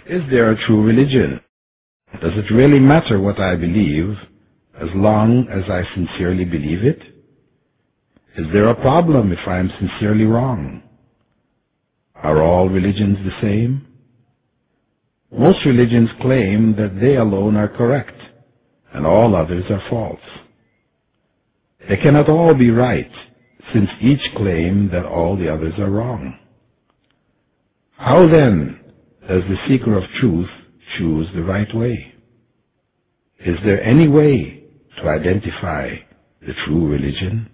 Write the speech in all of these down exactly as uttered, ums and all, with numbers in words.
Is there a true religion? Does it really matter what I believe as long as I sincerely believe it? Is there a problem if I am sincerely wrong? Are all religions the same? Most religions claim that they alone are correct and all others are false. They cannot all be right, since each claim that all the others are wrong. How then does the seeker of truth choose the right way? Is there any way to identify the true religion?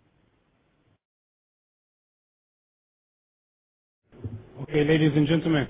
Okay, ladies and gentlemen.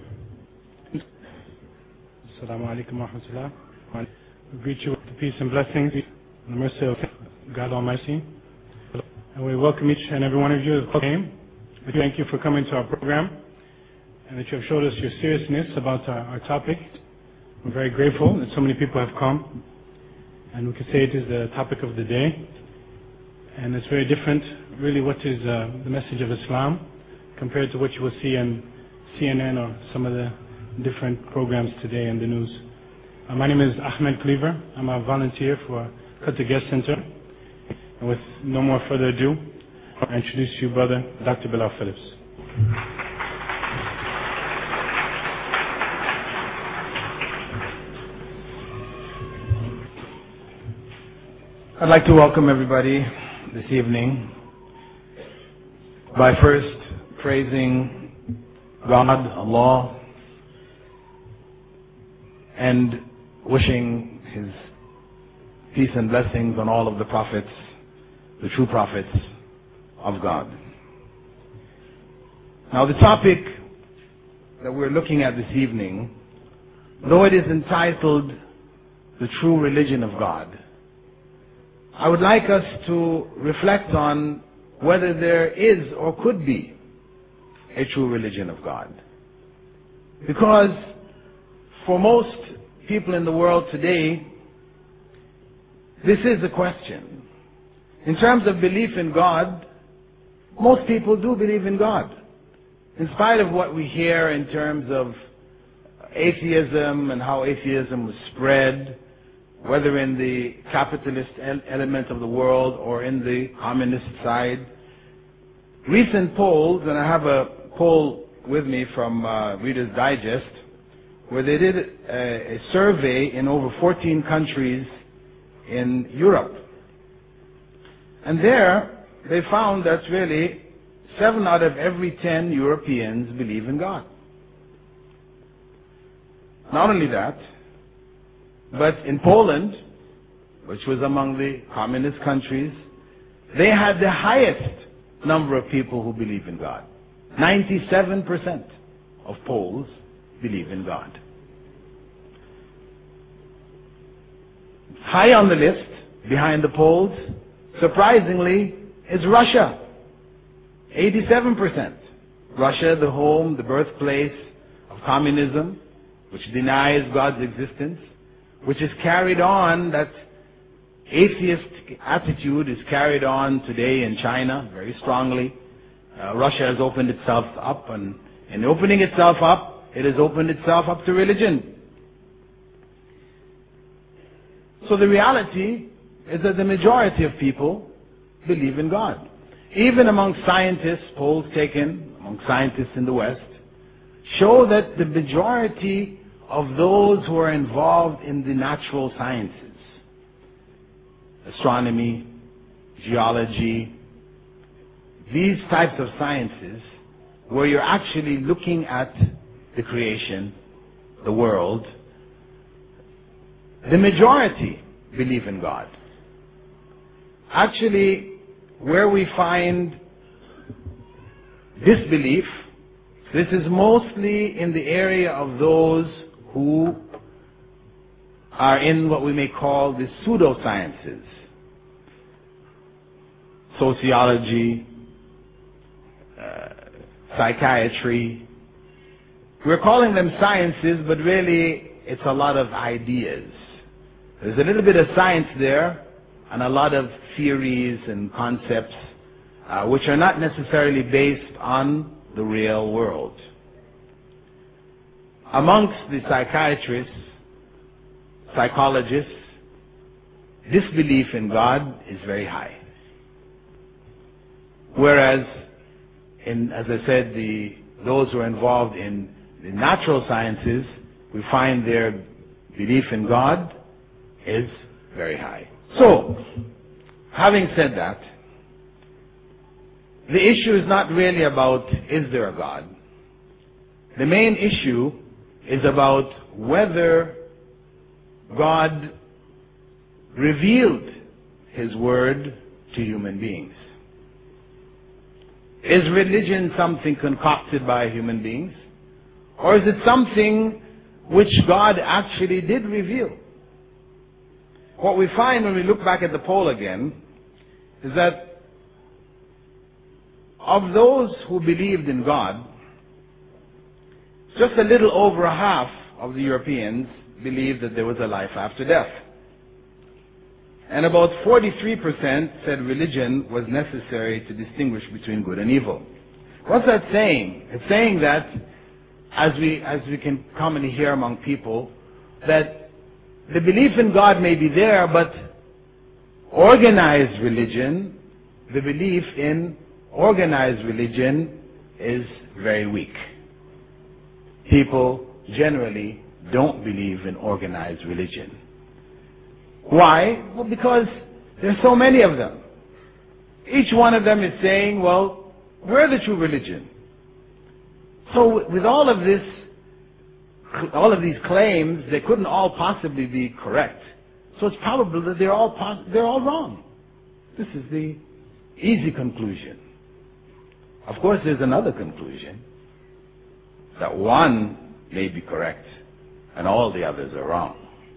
Assalamu alaikum wa rahmatullah. We greet you with the peace and blessings and the mercy of God Almighty. And we welcome each and every one of you who came. We thank you for coming to our program and that you have showed us your seriousness about our, our topic. We're very grateful that so many people have come. And we can say it is the topic of the day. And it's very different, really, what is uh, the message of Islam compared to what you will see in C N N or some of the different programs today in the news. Uh, my name is Ahmed Cleaver. I'm a volunteer for Qatar Guest Center. And with no more further ado, I introduce you, brother, Doctor Bilal Phillips. I'd like to welcome everybody this evening by first praising God, Allah, and wishing His peace and blessings on all of the prophets, the true prophets of God. Now the topic that we're looking at this evening, though it is entitled The True Religion of God, I would like us to reflect on whether there is or could be a true religion of God. Because for most people in the world today, this is a question. In terms of belief in God, most people do believe in God. In spite of what we hear in terms of atheism and how atheism was spread, whether in the capitalist element of the world or in the communist side. Recent polls, and I have a poll with me from uh, Reader's Digest, where they did a, a survey in over fourteen countries in Europe. And there, they found that really seven out of every ten Europeans believe in God. Not only that, but in Poland, which was among the communist countries, they had the highest number of people who believe in God. ninety-seven percent of Poles believe in God. High on the list, behind the Poles, surprisingly, is Russia. eighty-seven percent. Russia, the home, the birthplace of communism, which denies God's existence, which is carried on, that atheist attitude is carried on today in China very strongly. Uh, Russia has opened itself up, and in opening itself up, it has opened itself up to religion. So the reality is that the majority of people believe in God. Even among scientists, polls taken among scientists in the West show that the majority of those who are involved in the natural sciences, astronomy, geology, these types of sciences, where you're actually looking at the creation, the world, the majority believe in God. Actually, where we find disbelief, this is mostly in the area of those who are in what we may call the pseudosciences. Sociology, uh, psychiatry. We're calling them sciences, but really it's a lot of ideas. There's a little bit of science there and a lot of theories and concepts uh, which are not necessarily based on the real world. amongst the psychiatrists, psychologists, disbelief in God is very high. Whereas, in, as I said, the, those who are involved in the natural sciences, we find their belief in God is very high. So, having said that, the issue is not really about is there a God. The main issue is about whether God revealed His Word to human beings. Is religion something concocted by human beings? Or is it something which God actually did reveal? What we find when we look back at the poll again is that of those who believed in God, just a little over half of the Europeans believed that there was a life after death. And about forty-three percent said religion was necessary to distinguish between good and evil. What's that saying? It's saying that, as we, as we can commonly hear among people, that the belief in God may be there, but organized religion, the belief in organized religion is very weak. People generally don't believe in organized religion. Why? Well, because there's so many of them. Each one of them is saying, well, we're the true religion. So with all of this, all of these claims, they couldn't all possibly be correct. So it's probable that they're all pos- they're all wrong. This is the easy conclusion. Of course, there's another conclusion, that one may be correct and all the others are wrong.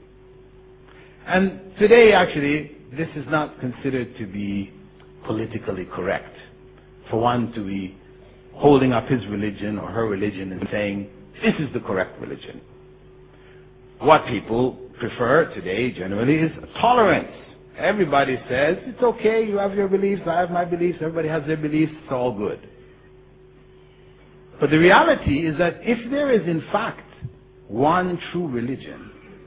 And today, actually, this is not considered to be politically correct for one to be holding up his religion or her religion and saying, this is the correct religion. What people prefer today generally is tolerance. Everybody says, it's okay, you have your beliefs, I have my beliefs, everybody has their beliefs, it's all good. But the reality is that if there is in fact one true religion,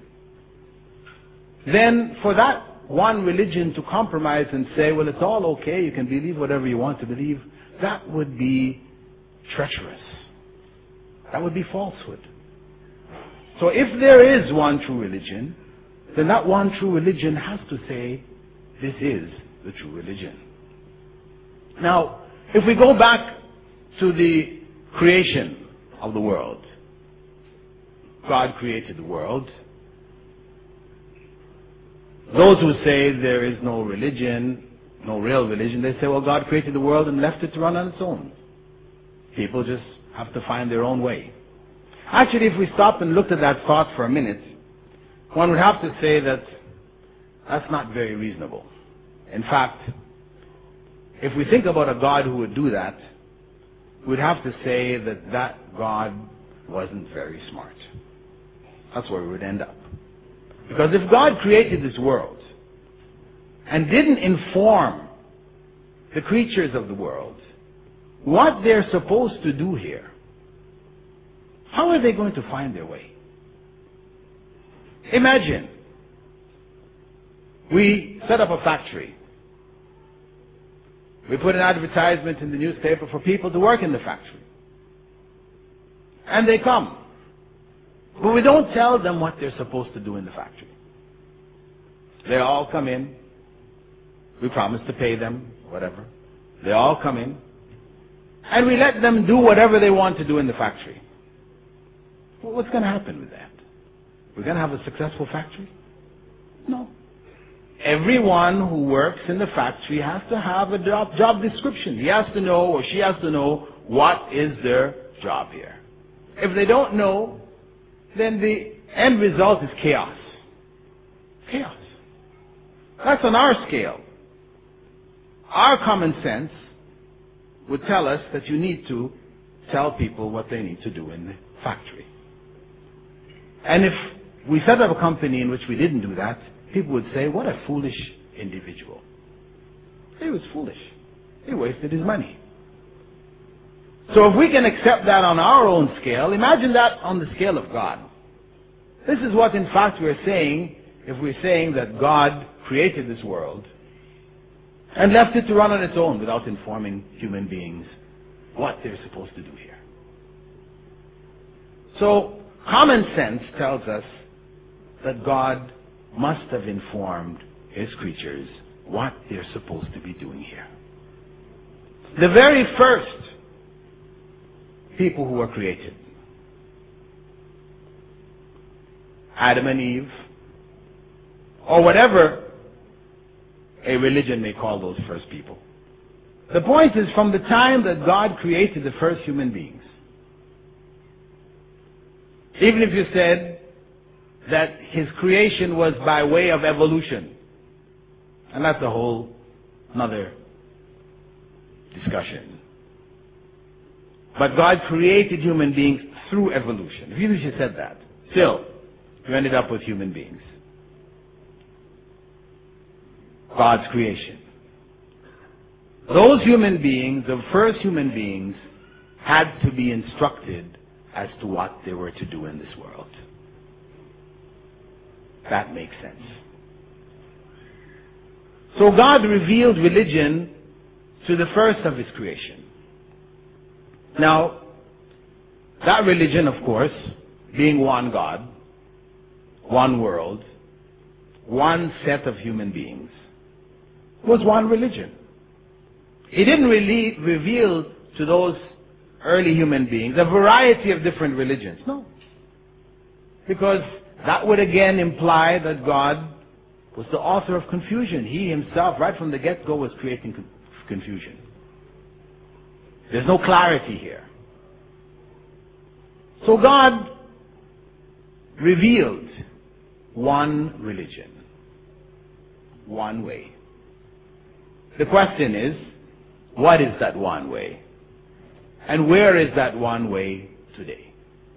then for that one religion to compromise and say, well, it's all okay, you can believe whatever you want to believe, that would be treacherous. That would be falsehood. So if there is one true religion, then that one true religion has to say, this is the true religion. Now, if we go back to the creation of the world, God created the world. Those who say there is no religion, no real religion, they say, well, God created the world and left it to run on its own. People just have to find their own way. Actually, if we stopped and looked at that thought for a minute, one would have to say that that's not very reasonable. In fact, if we think about a God who would do that, we'd have to say that that God wasn't very smart. That's where we would end up. Because if God created this world and didn't inform the creatures of the world what they're supposed to do here, how are they going to find their way? Imagine we set up a factory. We put an advertisement in the newspaper for people to work in the factory. And they come. But we don't tell them what they're supposed to do in the factory. They all come in. We promise to pay them, whatever. They all come in. And we let them do whatever they want to do in the factory. Well, what's going to happen with that? We're going to have a successful factory? No. Everyone who works in the factory has to have a job, job description. He has to know, or she has to know, what is their job here. If they don't know, then the end result is chaos. Chaos. That's on our scale. Our common sense would tell us that you need to tell people what they need to do in the factory. And if we set up a company in which we didn't do that, people would say, what a foolish individual. He was foolish. He wasted his money. So if we can accept that on our own scale, imagine that on the scale of God. This is what in fact we're saying if we're saying that God created this world and left it to run on its own without informing human beings what they're supposed to do here. So common sense tells us that God must have informed His creatures what they're supposed to be doing here. The very first people who were created, Adam and Eve, or whatever a religion may call those first people. The point is, from the time that God created the first human beings, even if you said that His creation was by way of evolution, and that's a whole another discussion. But God created human beings through evolution. Even if you said that, still, you ended up with human beings. God's creation. Those human beings, the first human beings, had to be instructed as to what they were to do in this world. That makes sense. So God revealed religion to the first of His creation. Now, that religion, of course, being one God, one world, one set of human beings, was one religion. He didn't really reveal to those early human beings a variety of different religions. No. Because that would again imply that God was the author of confusion. He Himself, right from the get-go, was creating confusion. There's no clarity here. So God revealed one religion, one way. The question is, what is that one way? And where is that one way today?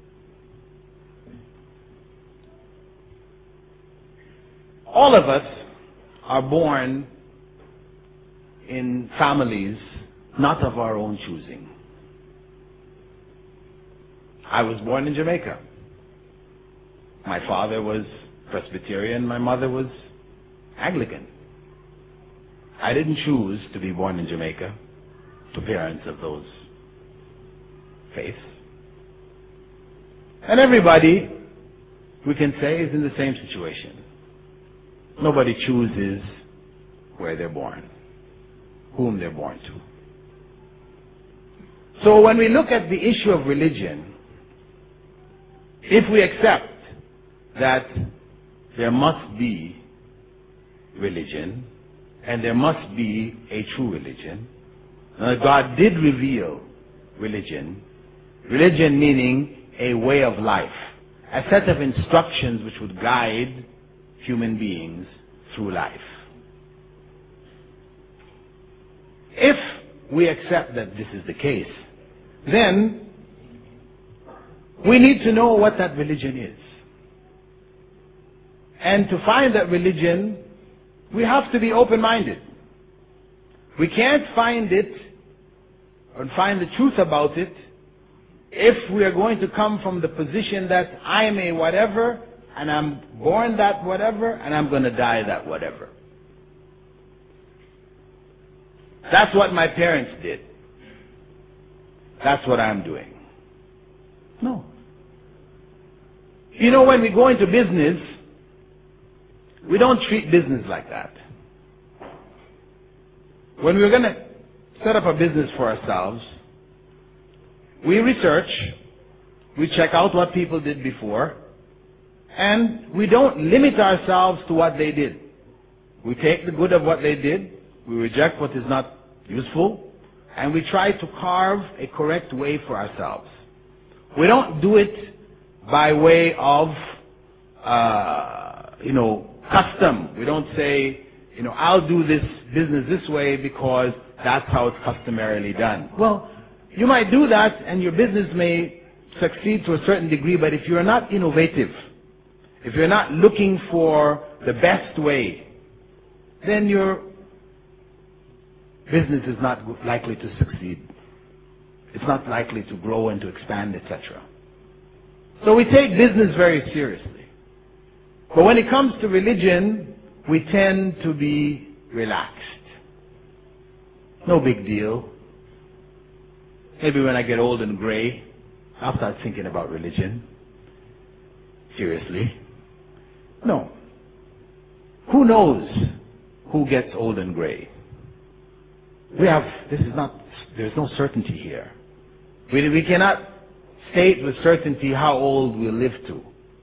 All of us are born in families not of our own choosing. I was born in Jamaica. My father was Presbyterian, my mother was Anglican. I didn't choose to be born in Jamaica to parents of those faiths. And everybody, we can say, is in the same situation. Nobody chooses where they're born, whom they're born to. So when we look at the issue of religion, if we accept that there must be religion, and there must be a true religion, uh, God did reveal religion, religion meaning a way of life, a set of instructions which would guide human beings through life. If we accept that this is the case, then we need to know what that religion is. And to find that religion, we have to be open-minded. We can't find it or find the truth about it if we are going to come from the position that I'm a whatever, and I'm born that whatever, and I'm going to die that whatever. That's what my parents did. That's what I'm doing. No. You know, when we go into business, we don't treat business like that. When we're going to set up a business for ourselves, we research, we check out what people did before, and we don't limit ourselves to what they did. We take the good of what they did, we reject what is not useful, and we try to carve a correct way for ourselves. We don't do it by way of, uh, you know, custom. We don't say, you know, I'll do this business this way because that's how it's customarily done. Well, you might do that and your business may succeed to a certain degree, but if you're not innovative, if you're not looking for the best way, then your business is not likely to succeed. it's not likely to grow and to expand, et cetera. So we take business very seriously. But when it comes to religion, we tend to be relaxed. No big deal. Maybe when I get old and gray, I'll start thinking about religion. Seriously. No. Who knows who gets old and gray? We have, this is not, there's no certainty here. We, we cannot state with certainty how old we'll live to.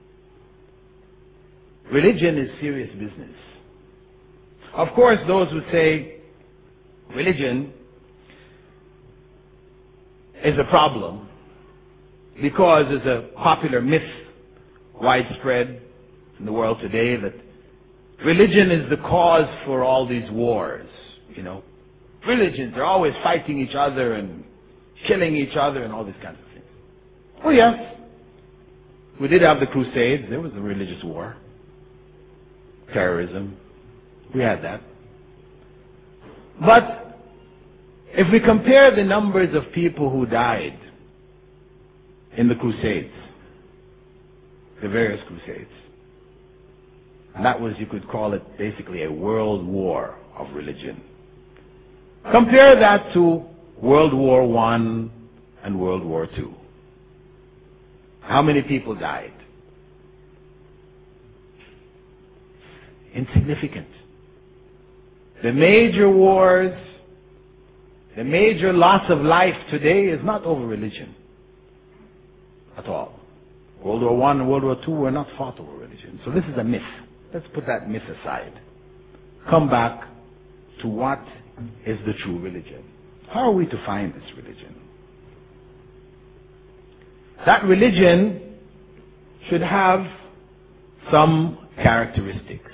Religion is serious business. Of course, those who say religion is a problem because there's a popular myth widespread in the world today that religion is the cause for all these wars. You know, religions, they're always fighting each other and killing each other and all these kinds of things. Oh yes, we did have the Crusades. There was a religious war. Terrorism. We had that. But if we compare the numbers of people who died in the Crusades, the various Crusades, and that was, you could call it basically a world war of religion. Compare that to World War One and World War Two. How many people died? Insignificant. The major wars, the major loss of life today is not over religion at all. World War One and World War Two were not fought over religion. So this is a myth. Let's put that myth aside. Come back to what is the true religion. How are we to find this religion? That religion should have some characteristics.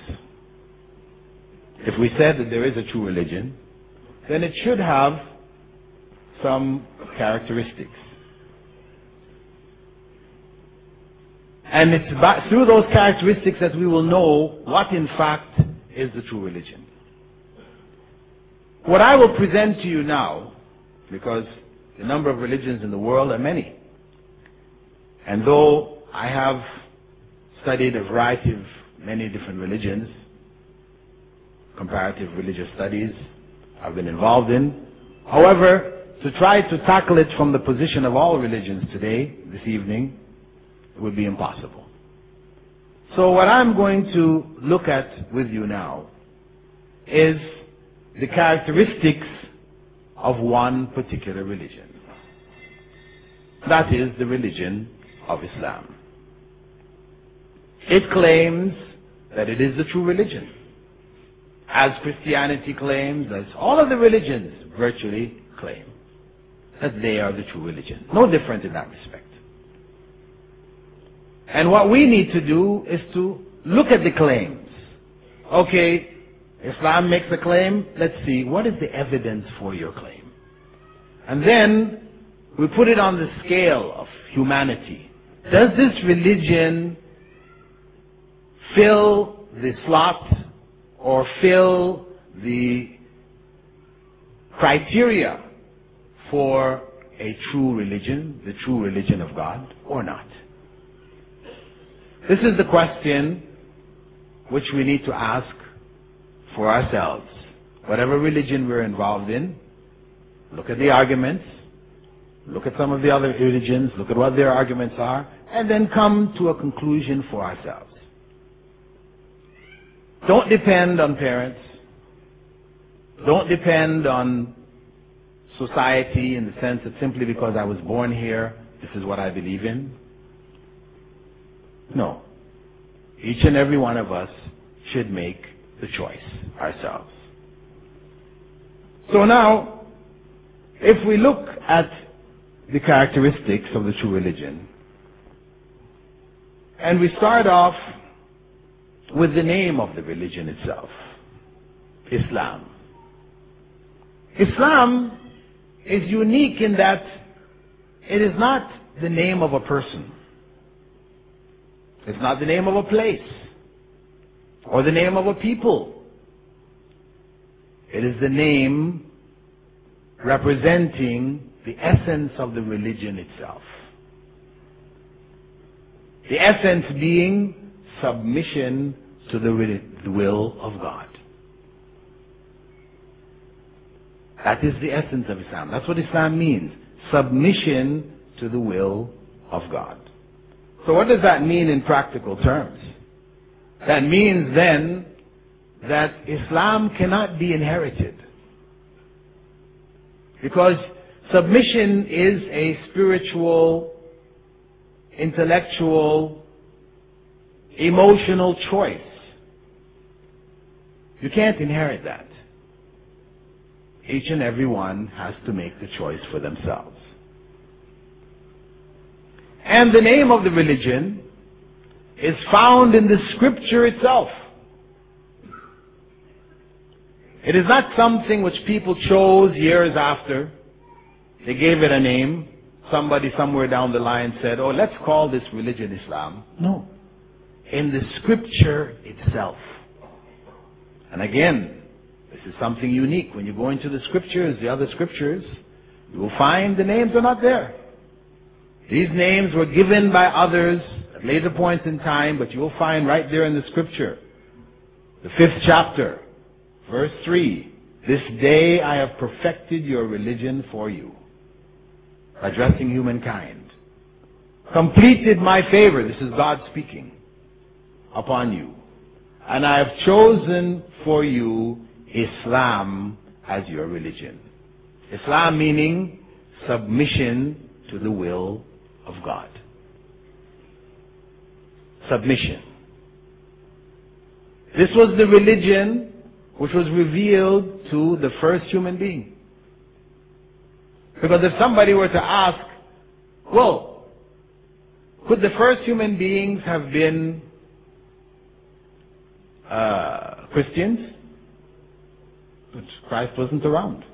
If we said that there is a true religion, then it should have some characteristics. And it's by, through those characteristics that we will know what in fact is the true religion. What I will present to you now, because the number of religions in the world are many, and though I have studied a variety of many different religions, comparative religious studies I've been involved in. However, to try to tackle it from the position of all religions today, this evening, would be impossible. So what I'm going to look at with you now is the characteristics of one particular religion. That is the religion of Islam. It claims that it is the true religion, as Christianity claims, as all of the religions virtually claim that they are the true religion. No different in that respect. And what we need to do is to look at the claims. Okay, Islam makes a claim. Let's see, what is the evidence for your claim? And then we put it on the scale of humanity. Does this religion fill the slot or fill the criteria for a true religion, the true religion of God, or not? This is the question which we need to ask for ourselves. Whatever religion we're involved in, look at the arguments, look at some of the other religions, look at what their arguments are, and then come to a conclusion for ourselves. Don't depend on parents. Don't depend on society in the sense that simply because I was born here, this is what I believe in. No. Each and every one of us should make the choice ourselves. So now, if we look at the characteristics of the true religion, and we start off with the name of the religion itself, Islam. Islam is unique in that it is not the name of a person. It's not the name of a place or the name of a people. It is the name representing the essence of the religion itself. The essence being submission to the will of God. That is the essence of Islam. That's what Islam means. Submission to the will of God. So what does that mean in practical terms? That means then that Islam cannot be inherited. Because submission is a spiritual, intellectual, emotional choice. You can't inherit that. Each and every one has to make the choice for themselves. And the name of the religion is found in the scripture itself. It is not something which people chose years after. They gave it a name. Somebody somewhere down the line said, oh, let's call this religion Islam. No. In the scripture itself. And again, this is something unique. When you go into the scriptures, the other scriptures, you will find the names are not there. These names were given by others at later points in time, but you will find right there in the scripture. The fifth chapter, verse three. This day I have perfected your religion for you. Addressing humankind. Completed my favor, this is God speaking, upon you. And I have chosen for you Islam as your religion. Islam meaning submission to the will of God. Submission. This was the religion which was revealed to the first human being. Because if somebody were to ask, well, could the first human beings have been uh, Christians? But Christ wasn't around.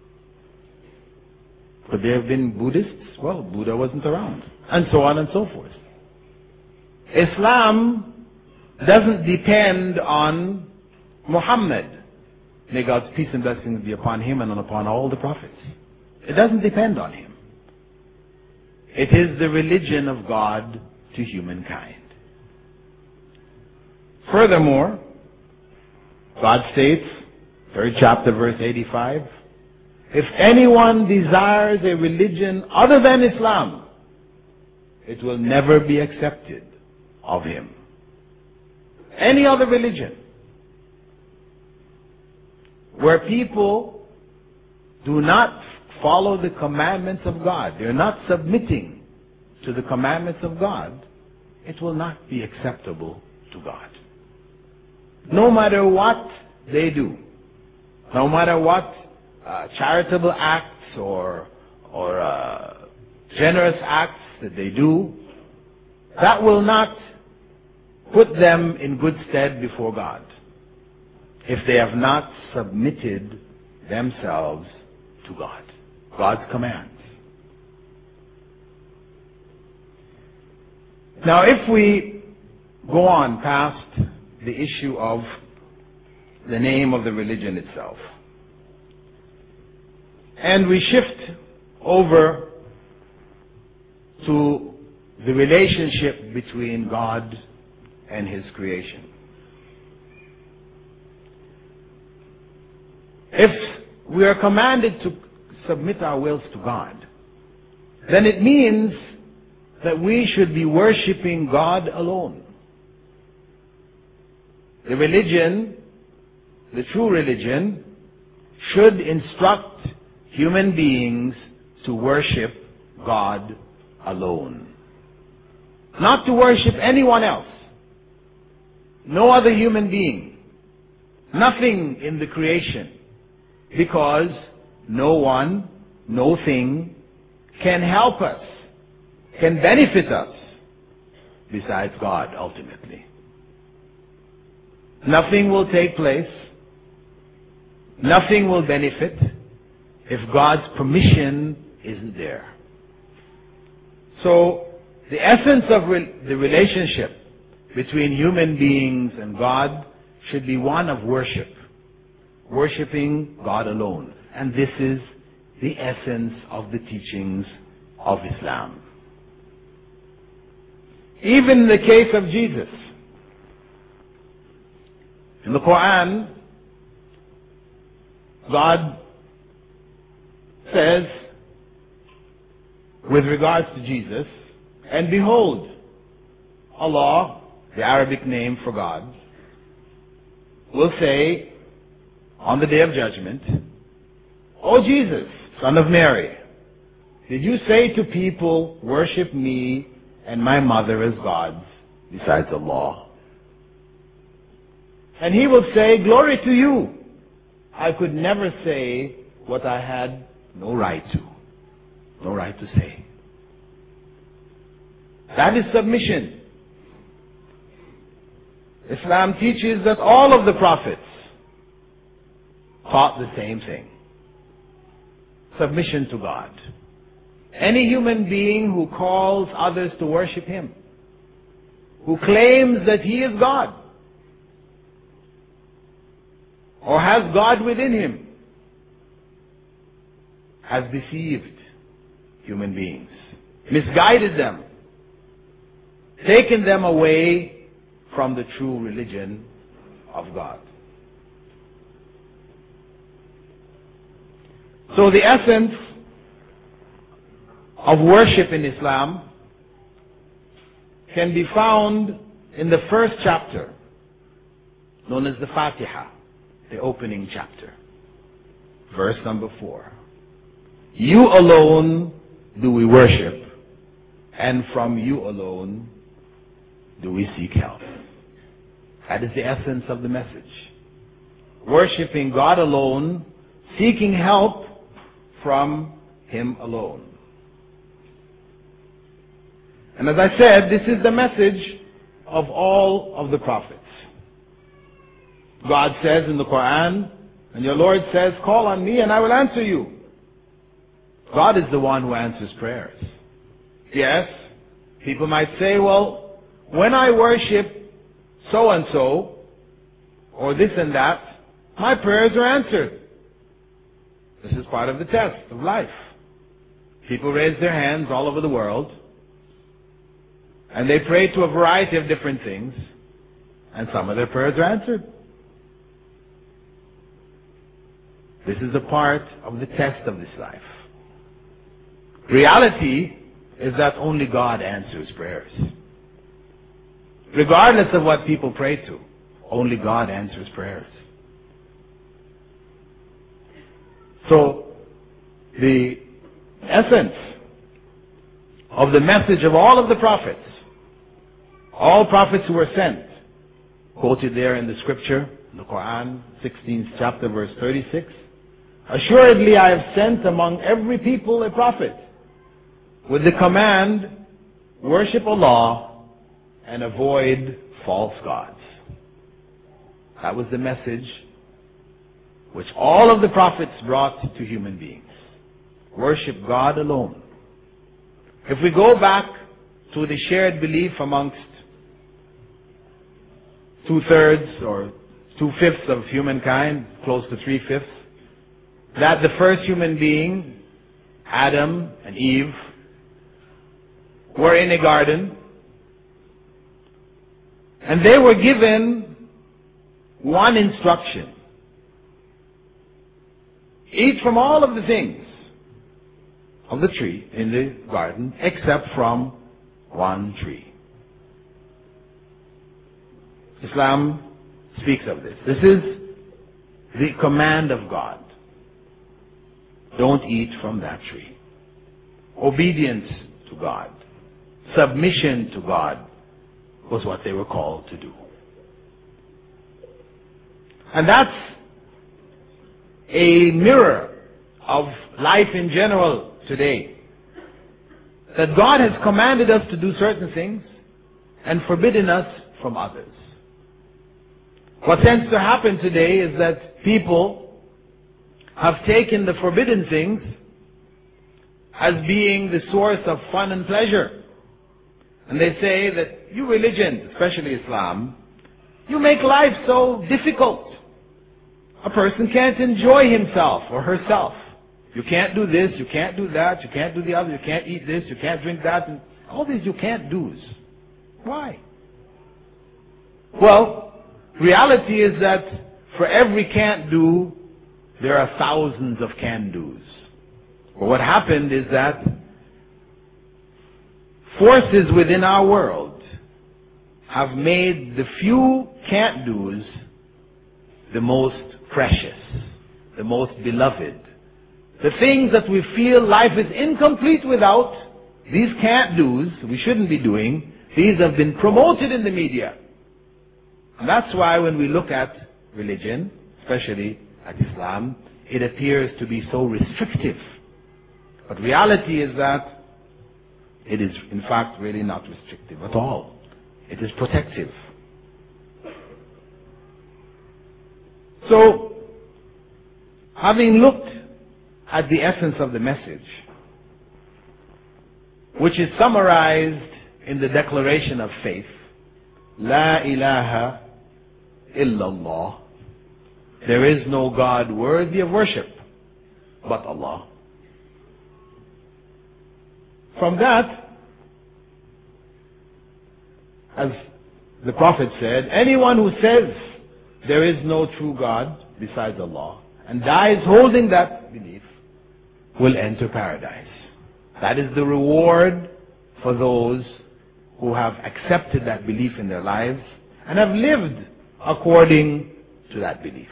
Could they have been Buddhists? Well, Buddha wasn't around. And so on and so forth. Islam doesn't depend on Muhammad. May God's peace and blessings be upon him and upon all the prophets. It doesn't depend on him. It is the religion of God to humankind. Furthermore, God states, third chapter, verse eighty-five, if anyone desires a religion other than Islam, it will never be accepted of him. Any other religion where people do not follow the commandments of God, they're not submitting to the commandments of God, it will not be acceptable to God. No matter what they do, no matter what uh, charitable acts or or uh, generous acts that they do, that will not put them in good stead before God if they have not submitted themselves to God, God's commands. Now, if we go on past the issue of the name of the religion itself, and we shift over to the relationship between God and His creation. If we are commanded to submit our wills to God, then it means that we should be worshiping God alone. The religion, the true religion, should instruct human beings to worship God alone. Not to worship anyone else. No other human being. Nothing in the creation. Because no one, no thing can help us, can benefit us besides God ultimately. Nothing will take place, nothing will benefit if God's permission isn't there. So, the essence of re- the relationship between human beings and God should be one of worship. Worshipping God alone. And this is the essence of the teachings of Islam. Even in the case of Jesus, in the Quran, God says, with regards to Jesus, and behold, Allah, the Arabic name for God, will say on the Day of Judgment, O Jesus, son of Mary, did you say to people, worship me and my mother as gods besides Allah? And he will say, glory to you. I could never say what I had no right to. No right to say. That is submission. Islam teaches that all of the prophets taught the same thing. Submission to God. Any human being who calls others to worship him, who claims that he is God, or has God within him, has deceived human beings, misguided them, taken them away from the true religion of God. So the essence of worship in Islam can be found in the first chapter, known as the Fatiha, the opening chapter. Verse number four. You alone do we worship, and from you alone do we seek help. That is the essence of the message. Worshipping God alone, seeking help from Him alone. And as I said, this is the message of all of the prophets. God says in the Quran, and your Lord says, call on me and I will answer you. God is the one who answers prayers. Yes, people might say, well, when I worship so-and-so, or this and that, my prayers are answered. This is part of the test of life. People raise their hands all over the world, and they pray to a variety of different things, and some of their prayers are answered. This is a part of the test of this life. Reality is that only God answers prayers. Regardless of what people pray to, only God answers prayers. So, the essence of the message of all of the prophets, all prophets who were sent, quoted there in the scripture, in the Quran, sixteenth chapter, verse thirty-six, assuredly I have sent among every people a prophet, with the command, worship Allah and avoid false gods. That was the message which all of the prophets brought to human beings. Worship God alone. If we go back to the shared belief amongst two-thirds or two-fifths of humankind, close to three-fifths, that the first human being, Adam and Eve, were in a garden, and they were given one instruction. Eat from all of the things of the tree in the garden, except from one tree. Islam speaks of this. This is the command of God. Don't eat from that tree. Obedience to God, submission to God was what they were called to do. And that's a mirror of life in general today. That God has commanded us to do certain things and forbidden us from others. What tends to happen today is that people have taken the forbidden things as being the source of fun and pleasure. And they say that you religion, especially Islam, you make life so difficult. A person can't enjoy himself or herself You can't do this, you can't do that, you can't do the other, you can't eat this, you can't drink that. And all these you can't do's. Why? Well, reality is that for every can't do, there are thousands of can do's. But what happened is that forces within our world have made the few can't do's the most precious, the most beloved. The things that we feel life is incomplete without, these can't do's, we shouldn't be doing, these have been promoted in the media. And that's why when we look at religion, especially at Islam, it appears to be so restrictive. But reality is that it is in fact really not restrictive at all. It is protective. So, having looked at the essence of the message, which is summarized in the declaration of faith, La ilaha illallah, there is no God worthy of worship but Allah. From that, as the Prophet said, anyone who says there is no true God besides Allah and dies holding that belief will enter paradise. That is the reward for those who have accepted that belief in their lives and have lived according to that belief.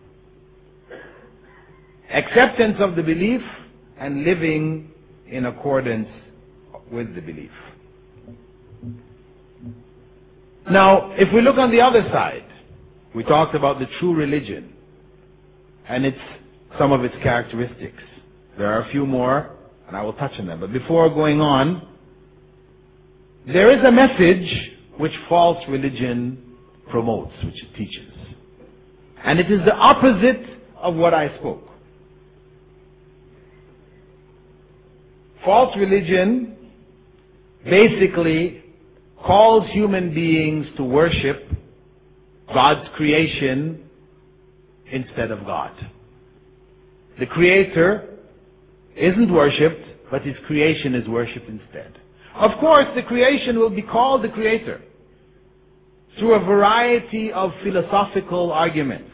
Acceptance of the belief and living in accordance with the belief. Now, if we look on the other side, we talked about the true religion and its some of its characteristics. There are a few more, and I will touch on them. But before going on, there is a message which false religion promotes, which it teaches. And it is the opposite of what I spoke. False religion basically calls human beings to worship God's creation instead of God. The Creator isn't worshipped, but His creation is worshipped instead. Of course, the creation will be called the Creator through a variety of philosophical arguments.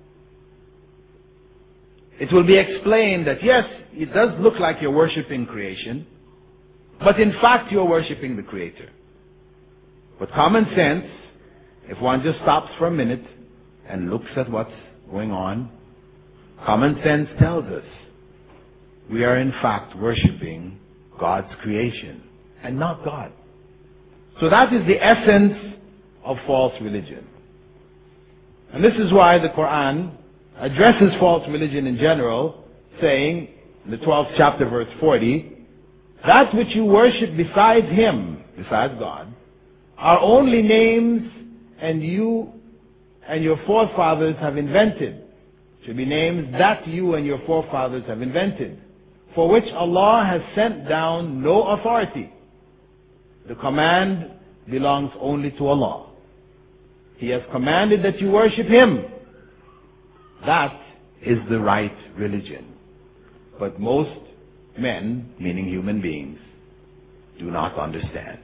It will be explained that yes, it does look like you're worshipping creation, but in fact you're worshipping the Creator. But common sense, if one just stops for a minute and looks at what's going on, common sense tells us we are in fact worshipping God's creation and not God. So that is the essence of false religion. And this is why the Quran addresses false religion in general, saying in the twelfth chapter, verse forty, that which you worship besides Him, besides God, are only names and you and your forefathers have invented. Should be names that you and your forefathers have invented, for which Allah has sent down no authority. The command belongs only to Allah. He has commanded that you worship Him. That is the right religion. But most men, meaning human beings, do not understand.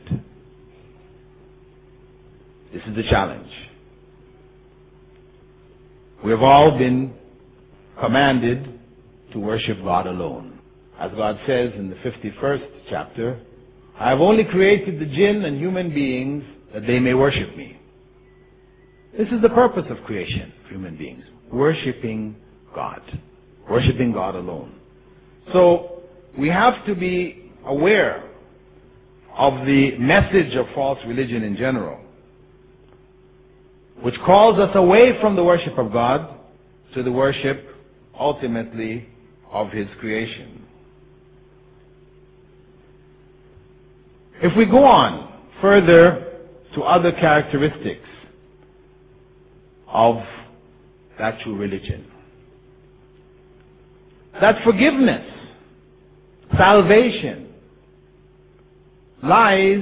This is the challenge. We have all been commanded to worship God alone. As God says in the fifty-first chapter, I have only created the jinn and human beings that they may worship me. This is the purpose of creation for human beings. Worshipping God. Worshipping God alone. So, we have to be aware of the message of false religion in general, which calls us away from the worship of God to the worship, ultimately, of His creation. If we go on further to other characteristics of that true religion, that forgiveness, salvation, lies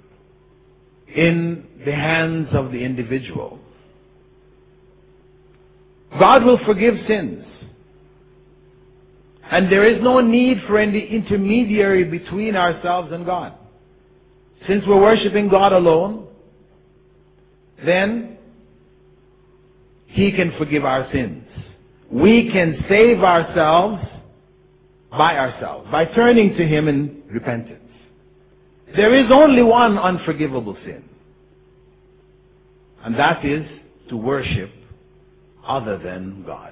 in the hands of the individual. God will forgive sins And there is no need for any intermediary between ourselves and God. Since we're worshiping God alone, then He can forgive our sins. We can save ourselves by ourselves, by turning to Him in repentance. There is only one unforgivable sin, and that is to worship other than God.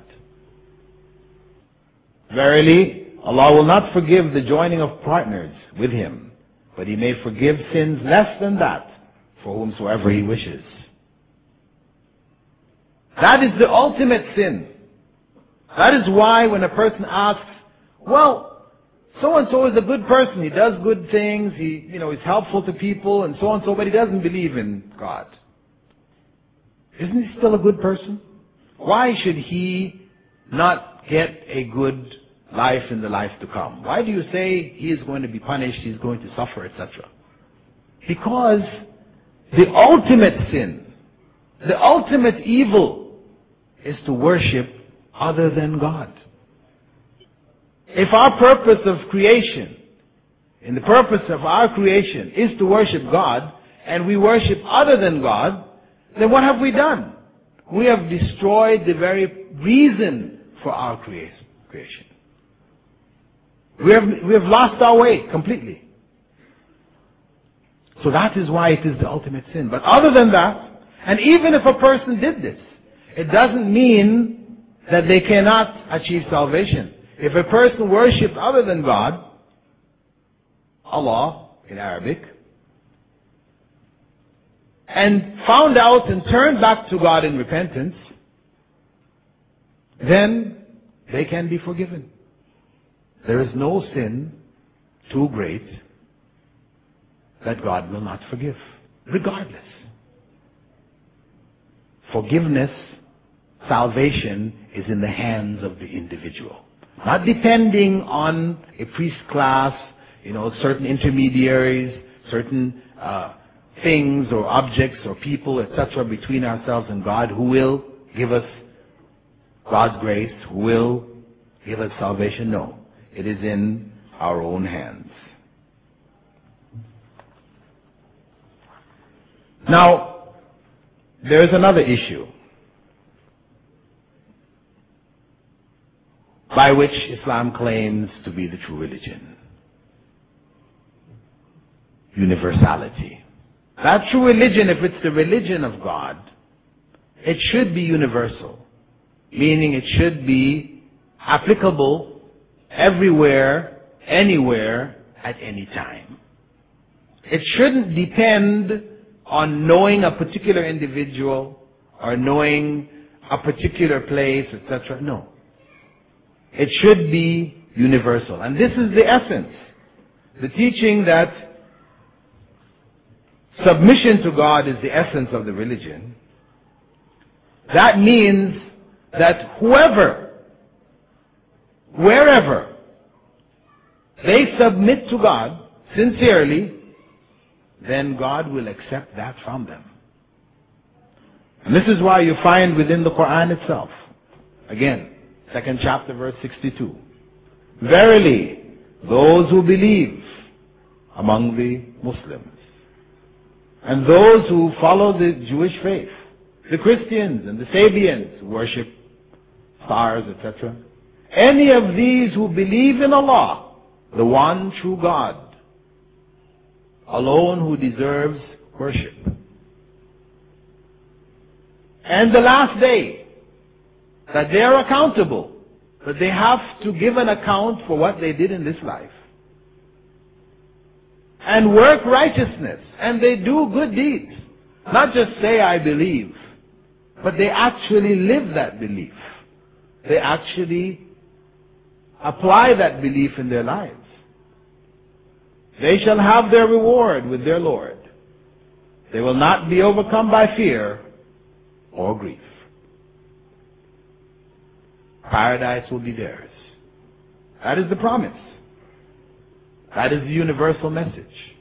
Verily, Allah will not forgive the joining of partners with Him, but He may forgive sins less than that for whomsoever He wishes. That is the ultimate sin. That is why when a person asks, well, so-and-so is a good person, he does good things, he, you know, is helpful to people, and so-and-so, but he doesn't believe in God. Isn't he still a good person? Why should he not get a good life in the life to come? Why do you say he is going to be punished, he is going to suffer, et cetera? Because the ultimate sin, the ultimate evil is to worship other than God. If our purpose of creation, and the purpose of our creation is to worship God, and we worship other than God, then what have we done? We have destroyed the very reason for our creation. We have, we have lost our way completely. So that is why it is the ultimate sin. But other than that, and even if a person did this, it doesn't mean that they cannot achieve salvation. If a person worships other than God, Allah in Arabic, and found out and turned back to God in repentance, then they can be forgiven. There is no sin too great that God will not forgive, regardless. Forgiveness, salvation is in the hands of the individual. Not depending on a priest class, you know, certain intermediaries, certain uh, things or objects or people, et cetera, between ourselves and God, who will give us God's grace, who will give us salvation. No, it is in our own hands. Now, there is another issue by which Islam claims to be the true religion. Universality. That true religion, if it's the religion of God, it should be universal. Meaning it should be applicable everywhere, anywhere, at any time. It shouldn't depend on knowing a particular individual or knowing a particular place, et cetera. No. It should be universal. And this is the essence. The teaching that submission to God is the essence of the religion. That means that whoever, wherever they submit to God sincerely, then God will accept that from them. And this is why you find within the Quran itself, again, second chapter, verse sixty-two. Verily, those who believe among the Muslims, and those who follow the Jewish faith, the Christians and the Sabians who worship stars, et cetera, any of these who believe in Allah, the one true God, alone who deserves worship, and the last day, that they are accountable, that they have to give an account for what they did in this life, and work righteousness, and they do good deeds. Not just say, I believe, but they actually live that belief. They actually apply that belief in their lives. They shall have their reward with their Lord. They will not be overcome by fear or grief. Paradise will be theirs. That is the promise. That is the universal message.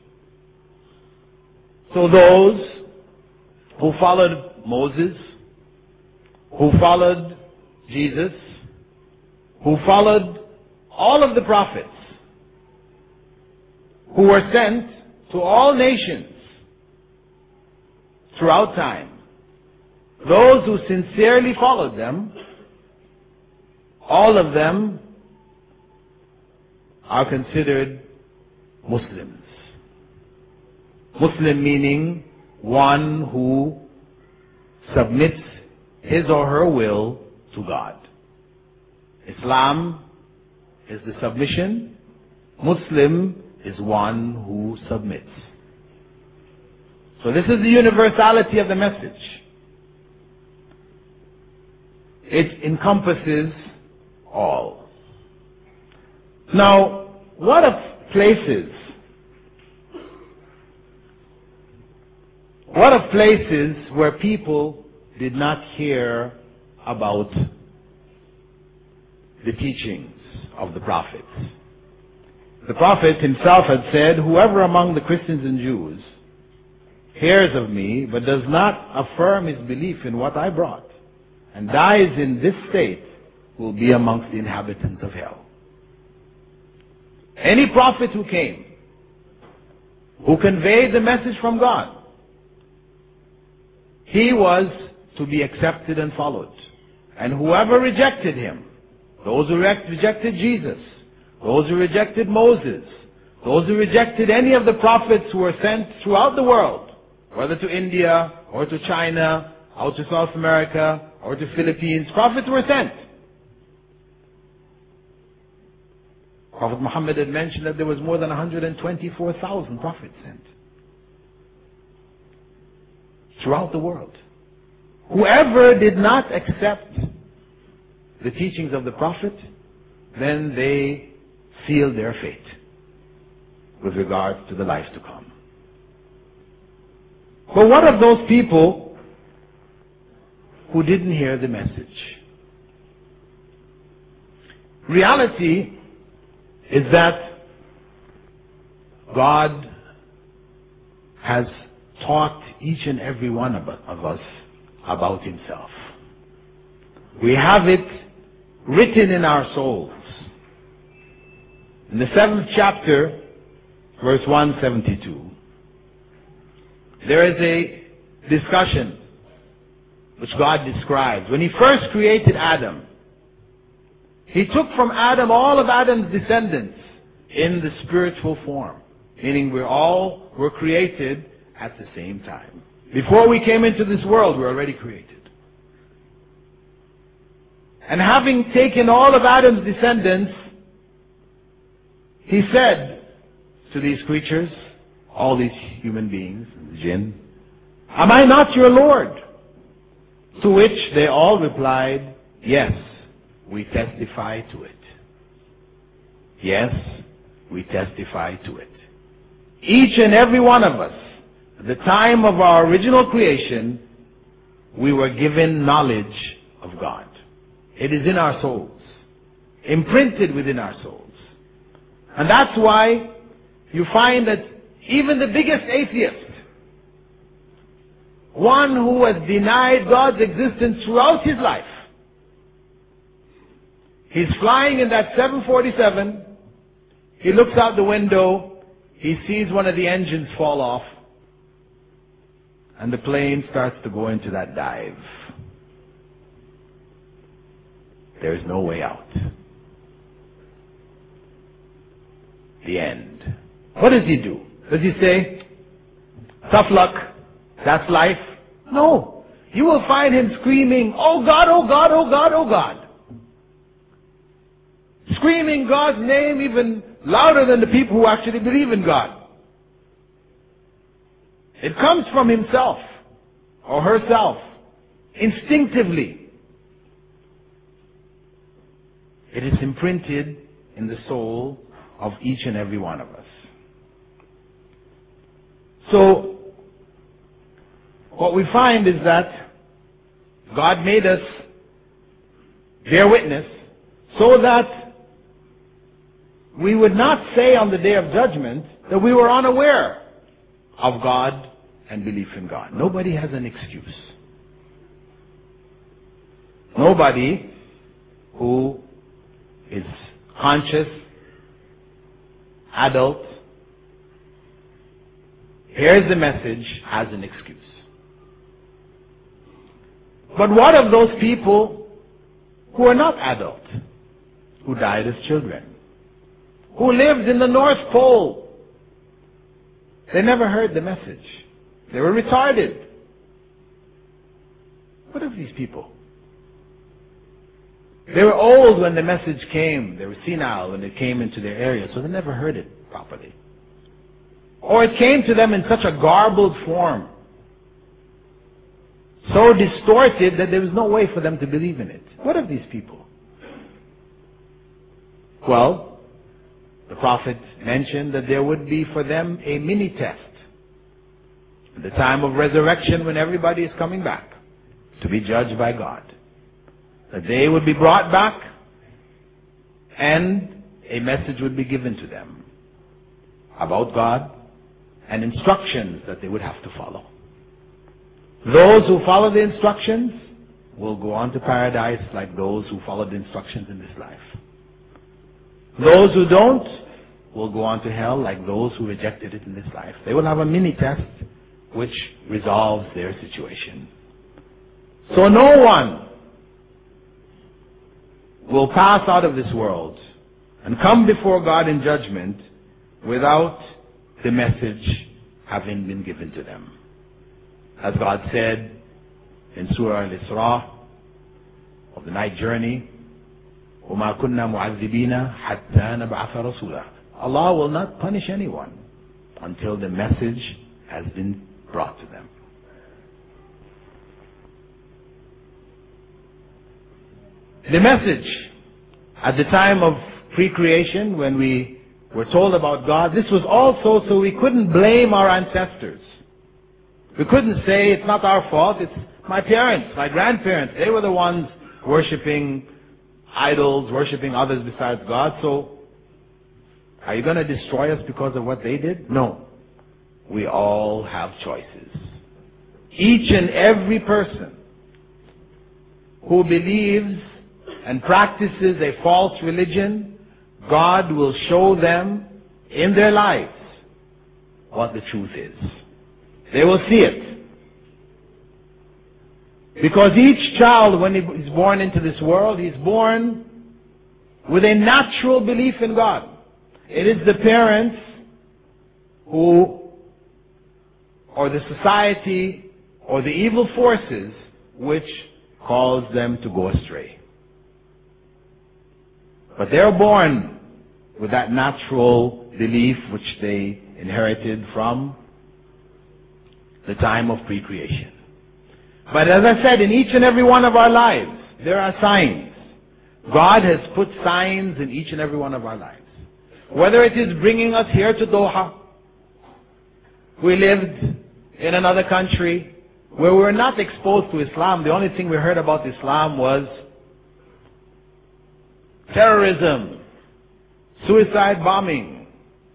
So those who followed Moses, who followed Jesus, who followed all of the prophets who were sent to all nations throughout time, those who sincerely followed them, all of them are considered Muslims. Muslim meaning one who submits his or her will to God. Islam is the submission. Muslim is one who submits. So this is the universality of the message. It encompasses all. Now, what of places? What of places where people did not hear about the teachings of the prophets? The prophet himself had said, whoever among the Christians and Jews hears of me but does not affirm his belief in what I brought and dies in this state will be amongst the inhabitants of hell. Any prophet who came, who conveyed the message from God, he was to be accepted and followed. And whoever rejected him, those who rejected Jesus, those who rejected Moses, those who rejected any of the prophets who were sent throughout the world, whether to India or to China, or to South America, or to Philippines, prophets were sent. Prophet Muhammad had mentioned that there was more than one hundred twenty-four thousand prophets sent throughout the world. Whoever did not accept the teachings of the prophet, then they sealed their fate with regards to the life to come. But what of those people who didn't hear the message? Reality is that God has taught each and every one of us about himself. We have it written in our souls. In the seventh chapter, verse one seventy-two, there is a discussion which God describes. When he first created Adam, he took from Adam all of Adam's descendants in the spiritual form, meaning we all were created at the same time. Before we came into this world, we were already created. And having taken all of Adam's descendants, he said to these creatures, all these human beings, the jinn, am I not your Lord? To which they all replied, yes, we testify to it. Yes, we testify to it. Each and every one of us, at the time of our original creation, we were given knowledge of God. It is in our souls, imprinted within our souls. And that's why you find that even the biggest atheist, one who has denied God's existence throughout his life, he's flying in that seven forty-seven, he looks out the window, he sees one of the engines fall off, and the plane starts to go into that dive. There is no way out. The end. What does he do? Does he say, tough luck, that's life? No. You will find him screaming, oh God, oh God, oh God, oh God. Screaming God's name even louder than the people who actually believe in God. It comes from himself or herself, instinctively. It is imprinted in the soul of each and every one of us. So, what we find is that God made us bear witness so that we would not say on the day of judgment that we were unaware of God and belief in God. Nobody has an excuse. Nobody who is conscious adult hears the message as an excuse. But what of those people who are not adult, who died as children, who lived in the North Pole? They never heard the message. They were retarded. What of these people? They were old when the message came. They were senile when it came into their area, so they never heard it properly. Or it came to them in such a garbled form, so distorted that there was no way for them to believe in it. What of these people? Well, the Prophet mentioned that there would be for them a mini test at the time of resurrection, when everybody is coming back to be judged by God. That they would be brought back and a message would be given to them about God and instructions that they would have to follow. Those who follow the instructions will go on to paradise like those who follow the instructions in this life. Those who don't will go on to hell like those who rejected it in this life. They will have a mini test which resolves their situation. So no one will pass out of this world and come before God in judgment without the message having been given to them. As God said in Surah Al-Isra of the night journey, وَمَا كُنَّا مُعَذِّبِينَ حَتَّى نَبْعَثَ رَسُولًا. Allah will not punish anyone until the message has been brought to them. The message at the time of pre-creation, when we were told about God, this was also so we couldn't blame our ancestors. We couldn't say it's not our fault, it's my parents, my grandparents. They were the ones worshipping idols, worshipping others besides God. So are you going to destroy us because of what they did? No. We all have choices. Each and every person who believes and practices a false religion, God will show them in their lives what the truth is. They will see it. Because each child, when he is born into this world, he is born with a natural belief in God. It is the parents who, or the society, or the evil forces which cause them to go astray. But they're born with that natural belief which they inherited from the time of pre-creation. But as I said, in each and every one of our lives, there are signs. God has put signs in each and every one of our lives. Whether it is bringing us here to Doha, we lived in another country where we were not exposed to Islam. The only thing we heard about Islam was terrorism, suicide bombing.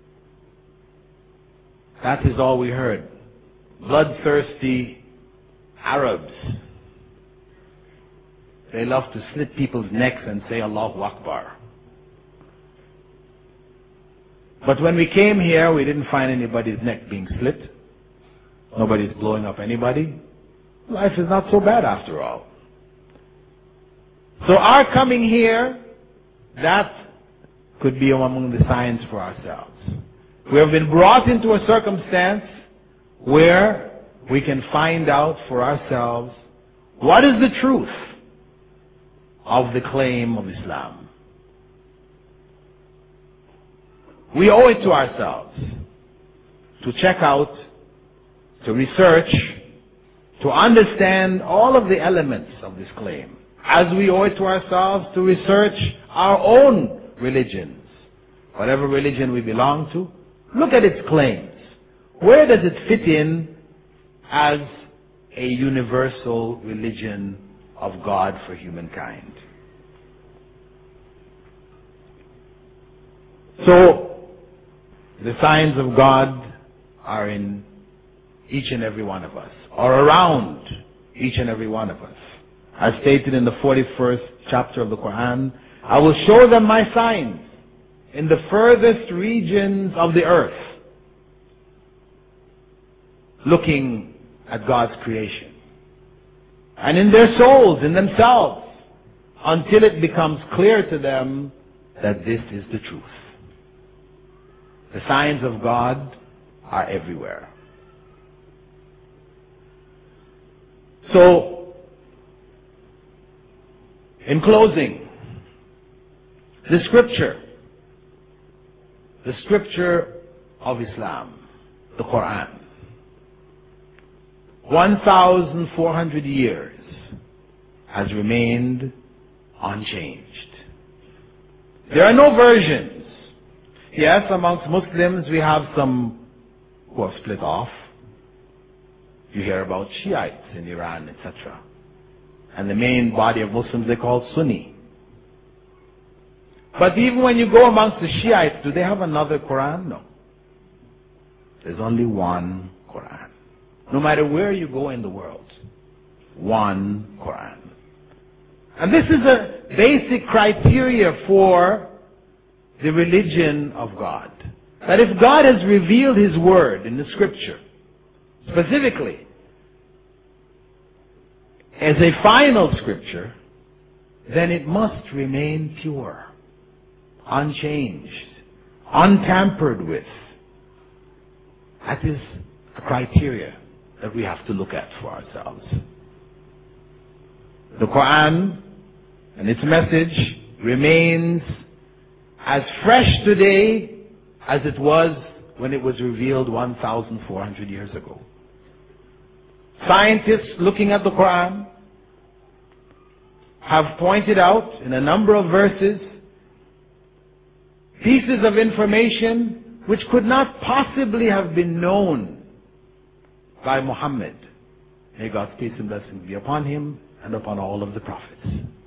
That is all we heard. Bloodthirsty Arabs. They love to slit people's necks and say Allahu Akbar. But when we came here, we didn't find anybody's neck being slit. Nobody's blowing up anybody. Life is not so bad after all. So our coming here, that could be among the signs for ourselves. We have been brought into a circumstance where we can find out for ourselves what is the truth of the claim of Islam. We owe it to ourselves to check out, to research, to understand all of the elements of this claim. As we owe it to ourselves to research our own religions. Whatever religion we belong to, look at its claims. Where does it fit in as a universal religion of God for humankind? So, the signs of God are in each and every one of us, or around each and every one of us. As stated in the forty-first chapter of the Quran, I will show them my signs in the furthest regions of the earth, looking at God's creation. And in their souls, in themselves, until it becomes clear to them that this is the truth. The signs of God are everywhere. So, in closing, the scripture, the scripture of Islam, the Quran, one thousand four hundred years has remained unchanged. There are no versions. Yes, amongst Muslims we have some who have split off. You hear about Shiites in Iran, et cetera. And the main body of Muslims they call Sunni. But even when you go amongst the Shiites, do they have another Quran? No. There's only one Quran. No matter where you go in the world, one Quran. And this is a basic criteria for the religion of God. That if God has revealed His Word in the Scripture, specifically, as a final Scripture, then it must remain pure, unchanged, untampered with. That is a criteria that we have to look at for ourselves. The Quran and its message remains as fresh today as it was when it was revealed one thousand four hundred years ago. Scientists looking at the Quran have pointed out in a number of verses pieces of information which could not possibly have been known by Muhammad. May God's peace and blessings be upon him and upon all of the prophets.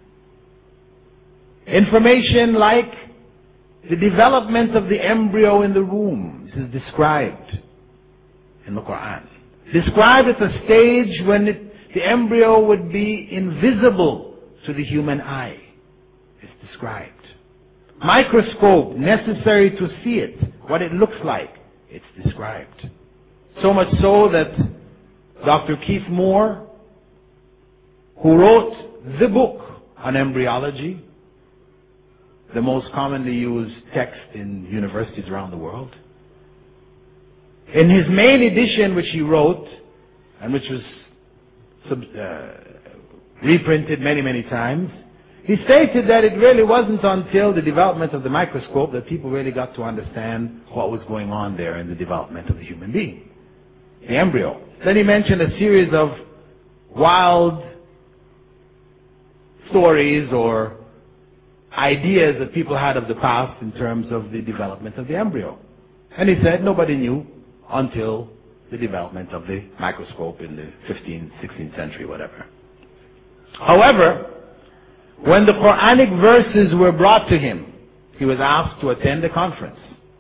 Information like the development of the embryo in the womb. This is described in the Quran. Described at a stage when it, the embryo would be invisible to the human eye. It's described. Microscope necessary to see it, what it looks like. It's described. So much so that Doctor Keith Moore, who wrote the book on embryology, the most commonly used text in universities around the world, in his main edition which he wrote, and which was sub, uh, reprinted many, many times, he stated that it really wasn't until the development of the microscope that people really got to understand what was going on there in the development of the human being, the embryo. Then he mentioned a series of wild stories or ideas that people had of the past in terms of the development of the embryo. And he said nobody knew until the development of the microscope in the fifteenth, sixteenth century, whatever. However, when the Quranic verses were brought to him, he was asked to attend a conference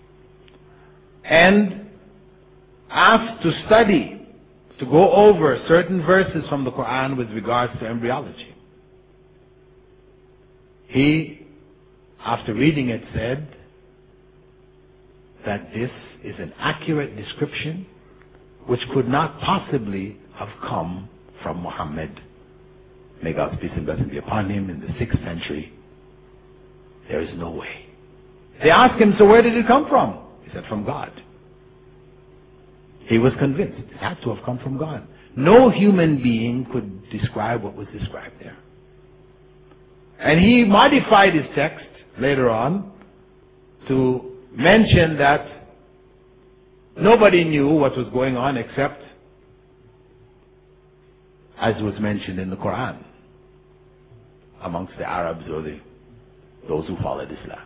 and asked to study, to go over certain verses from the Quran with regards to embryology. He, after reading it, said that this is an accurate description which could not possibly have come from Muhammad. May God's peace and blessing be upon him, in the sixth century. There is no way. They asked him, so where did it come from? He said, from God. He was convinced it had to have come from God. No human being could describe what was described there. And he modified his text later on to mention that nobody knew what was going on except as was mentioned in the Quran amongst the Arabs or the, those who followed Islam.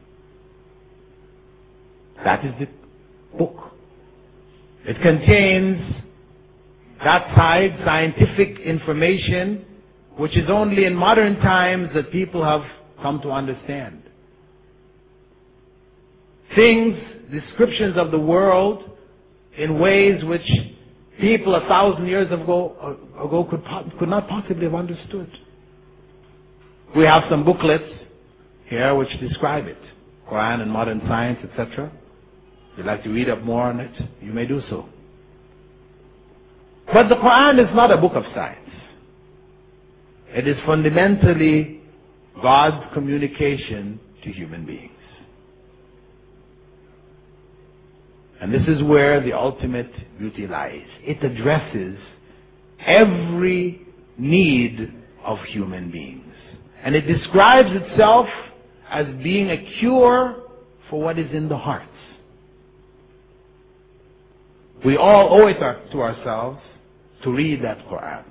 That is the book. It contains that side, scientific information, which is only in modern times that people have come to understand. Things, descriptions of the world in ways which people a thousand years ago, ago could, could not possibly have understood. We have some booklets here which describe it Quran and modern science, et cetera. If you'd like to read up more on it, you may do so. But the Quran is not a book of science. It is fundamentally God's communication to human beings. And this is where the ultimate beauty lies. It addresses every need of human beings. And it describes itself as being a cure for what is in the hearts. We all owe it to ourselves to read that Quran.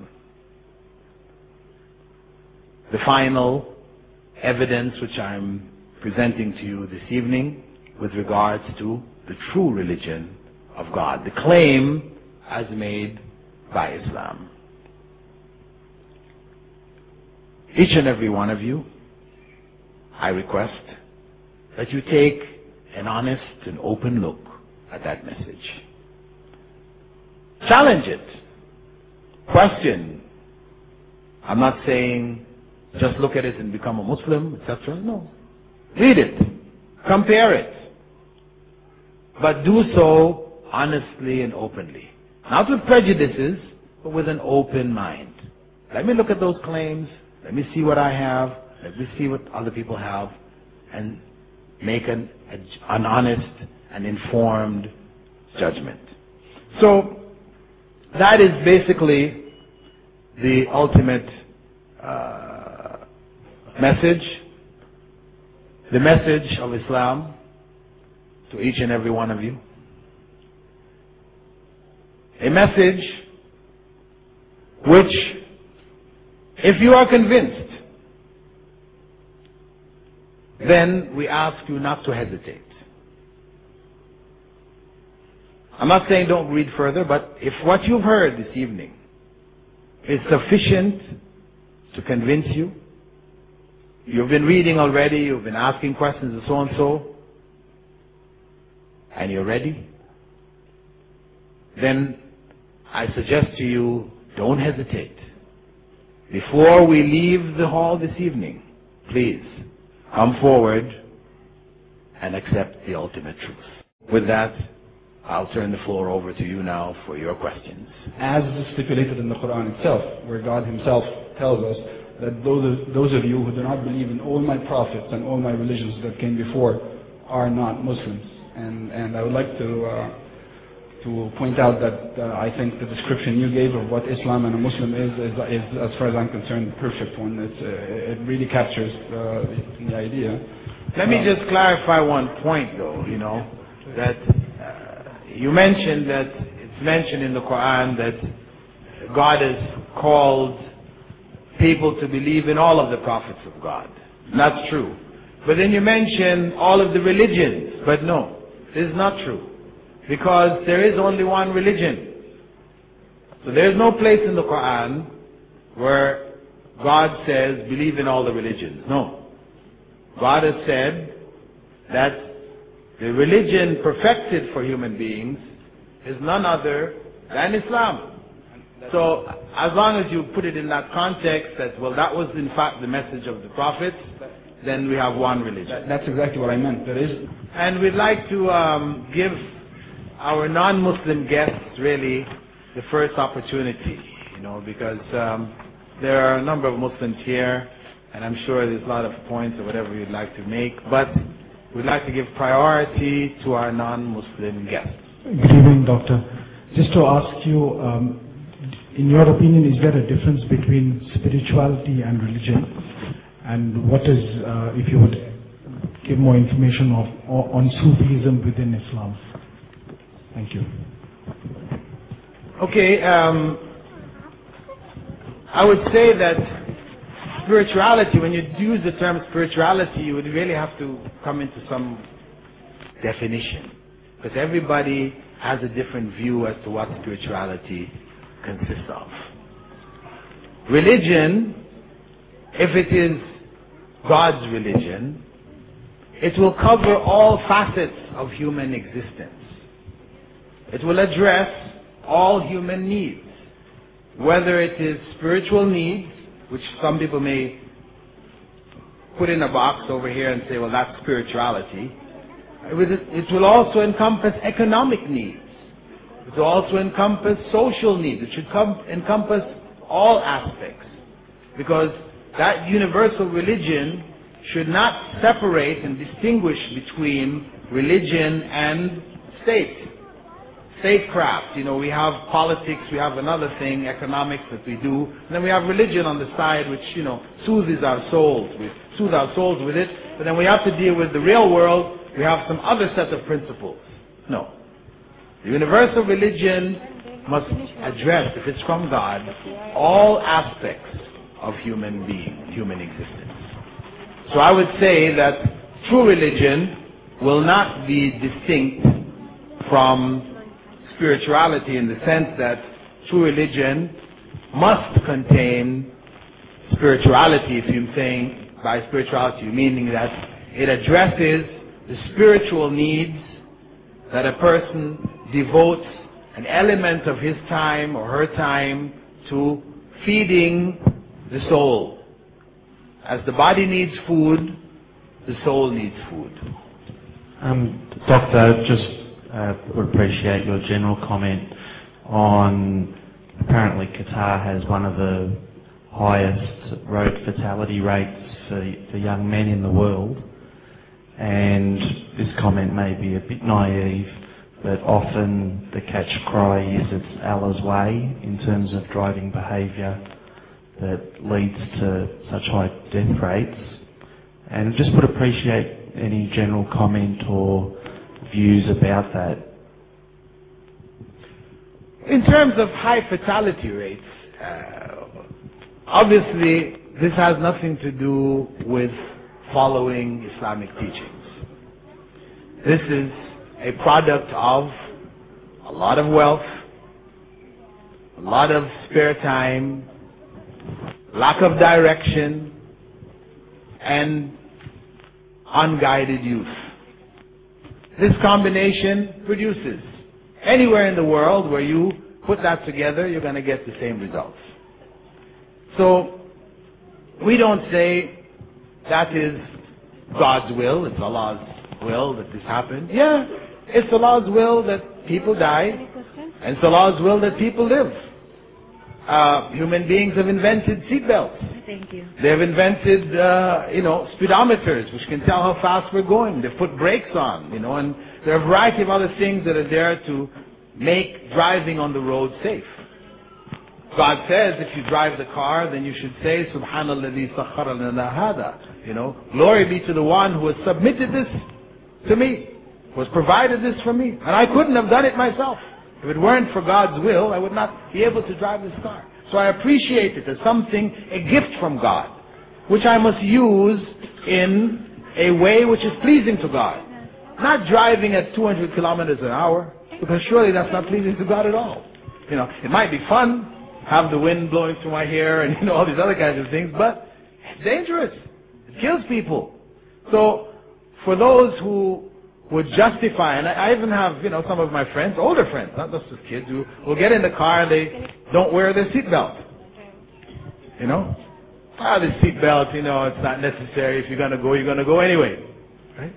The final evidence which I'm presenting to you this evening with regards to the true religion of God, the claim as made by Islam. Each and every one of you, I request that you take an honest and open look at that message. Challenge it. Question. I'm not saying just look at it and become a Muslim, et cetera. No. Read it. Compare it. But do so honestly and openly. Not with prejudices, but with an open mind. Let me look at those claims. Let me see what I have. Let me see what other people have. And make an, an honest and informed judgment. So, that is basically the ultimate uh, message. The message of Islam to each and every one of you. A message which, if you are convinced, then we ask you not to hesitate. I'm not saying don't read further, but if what you've heard this evening is sufficient to convince you, you've been reading already, you've been asking questions and so and so, and you're ready, then I suggest to you, don't hesitate. Before we leave the hall this evening, please come forward and accept the ultimate truth. With that, I'll turn the floor over to you now for your questions. As stipulated in the Quran itself, where God Himself tells us that those of, those of you who do not believe in all my prophets and all my religions that came before are not Muslims. And, and I would like to uh, to point out that uh, I think the description you gave of what Islam and a Muslim is, is, is as far as I'm concerned, the perfect one. It's, uh, it really captures uh, the idea. Let me just clarify one point, though, you know, that uh, you mentioned that it's mentioned in the Quran that God has called people to believe in all of the prophets of God. That's true. But then you mention all of the religions. But no, this is not true. Because there is only one religion. So there is no place in the Quran where God says, believe in all the religions. No. God has said that the religion perfected for human beings is none other than Islam. So as long as you put it in that context that, well, that was in fact the message of the prophets, then we have one religion. That's exactly what I meant. There is. And we'd like to um, give our non-Muslim guests really the first opportunity, you know, because um, there are a number of Muslims here, and I'm sure there's a lot of points or whatever you'd like to make, but we'd like to give priority to our non-Muslim guests. Good evening, Doctor. Just to ask you, um, in your opinion, is there a difference between spirituality and religion? And what is, uh, if you would give more information of, on Sufism within Islam? Thank you. Okay, um, I would say that spirituality, when you use the term spirituality, you would really have to come into some definition. Because everybody has a different view as to what spirituality consists of. Religion, if it is God's religion, it will cover all facets of human existence. It will address all human needs, whether it is spiritual needs, which some people may put in a box over here and say, well, that's spirituality. It will, it will also encompass economic needs. It will also encompass social needs. It should come, encompass all aspects. Because that universal religion should not separate and distinguish between religion and state. Statecraft, you know, we have politics, we have another thing, economics that we do, and then we have religion on the side which, you know, soothes our souls. We soothe our souls with it, but then we have to deal with the real world, we have some other set of principles. No. The universal religion must address, if it's from God, all aspects of human being, human existence. So I would say that true religion will not be distinct from spirituality in the sense that true religion must contain spirituality. If you're saying by spirituality, meaning that it addresses the spiritual needs that a person devotes an element of his time or her time to feeding the soul. As the body needs food, the soul needs food. Um, Doctor, just Uh, would appreciate your general comment on apparently Qatar has one of the highest road fatality rates for, for young men in the world, and this comment may be a bit naive, but often the catch cry is it's Allah's way in terms of driving behaviour that leads to such high death rates, and just would appreciate any general comment or views about that. In terms of high fatality rates, uh, obviously this has nothing to do with following Islamic teachings. This is a product of a lot of wealth, a lot of spare time, lack of direction, and unguided youth. This combination produces. Anywhere in the world where you put that together, you're going to get the same results. So, we don't say that is God's will, it's Allah's will that this happened. Yeah, it's Allah's will that people die, and it's Allah's will that people live. Uh, human beings have invented seatbelts. Thank you. They have invented, uh, you know, speedometers, which can tell how fast we're going. They've put brakes on, you know, and there are a variety of other things that are there to make driving on the road safe. God says if you drive the car, then you should say, Subhanalladhi sakhara lana hada. You know, glory be to the one who has submitted this to me, who has provided this for me. And I couldn't have done it myself. If it weren't for God's will, I would not be able to drive this car. So I appreciate it as something, a gift from God, which I must use in a way which is pleasing to God. Not driving at two hundred kilometers an hour, because surely that's not pleasing to God at all. You know, it might be fun, have the wind blowing through my hair and, you know, all these other kinds of things, but it's dangerous. It kills people. So, for those who would justify, and I, I even have, you know, some of my friends, older friends, not just kids, who will get in the car and they don't wear their seatbelt. You know? Ah, the seatbelt, you know, it's not necessary. If you're going to go, you're going to go anyway. Right?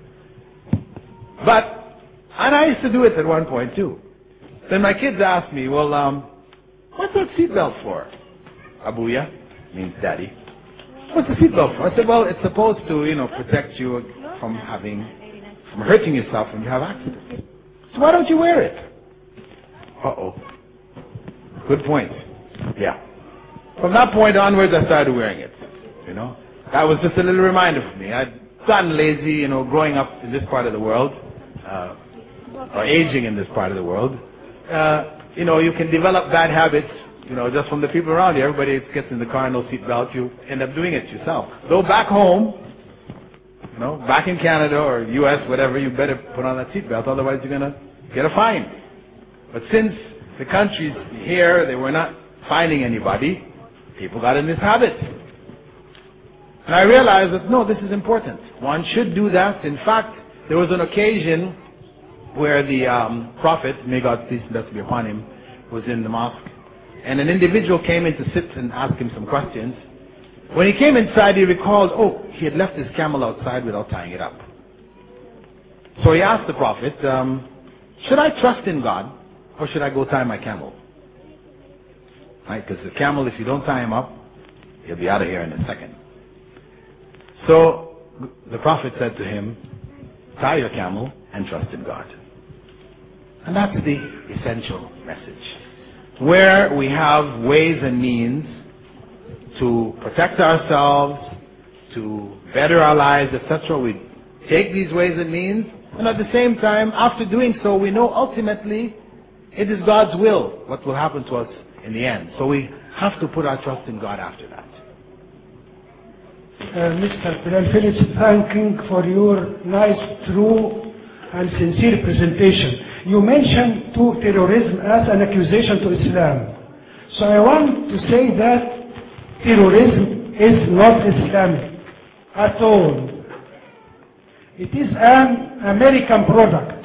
But, and I used to do it at one point too. Then my kids asked me, well, um, what's that seatbelt for? Abuya means daddy. What's the seatbelt for? I said, well, it's supposed to, you know, protect you from having, from hurting yourself when you have accidents. So why don't you wear it? Uh-oh. Good point. Yeah. From that point onwards, I started wearing it. You know, that was just a little reminder for me. I'd gotten lazy, you know, growing up in this part of the world, uh, or aging in this part of the world. Uh, you know, you can develop bad habits, you know, just from the people around you. Everybody gets in the car, no seatbelt, you end up doing it yourself. Though back home, you know, back in Canada or U S, whatever, you better put on that seatbelt, otherwise you're going to get a fine. But since the countries here, they were not finding anybody, people got in this habit. And I realized that, no, this is important. One should do that. In fact, there was an occasion where the um, Prophet, may God's peace and blessing be upon him, was in the mosque. And an individual came in to sit and ask him some questions. When he came inside, he recalled, oh, he had left his camel outside without tying it up. So he asked the Prophet, um, should I trust in God or should I go tie my camel? Right? Because the camel, if you don't tie him up, he'll be out of here in a second. So the Prophet said to him, tie your camel and trust in God. And that's the essential message. Where we have ways and means to protect ourselves, to better our lives, et cetera, we take these ways and means, and at the same time, after doing so, we know ultimately it is God's will what will happen to us in the end. So we have to put our trust in God after that. Uh, Mister Bilal Phillips, thanking for your nice, true, and sincere presentation. You mentioned to terrorism as an accusation to Islam. So I want to say that terrorism is not Islamic at all. It is an American product.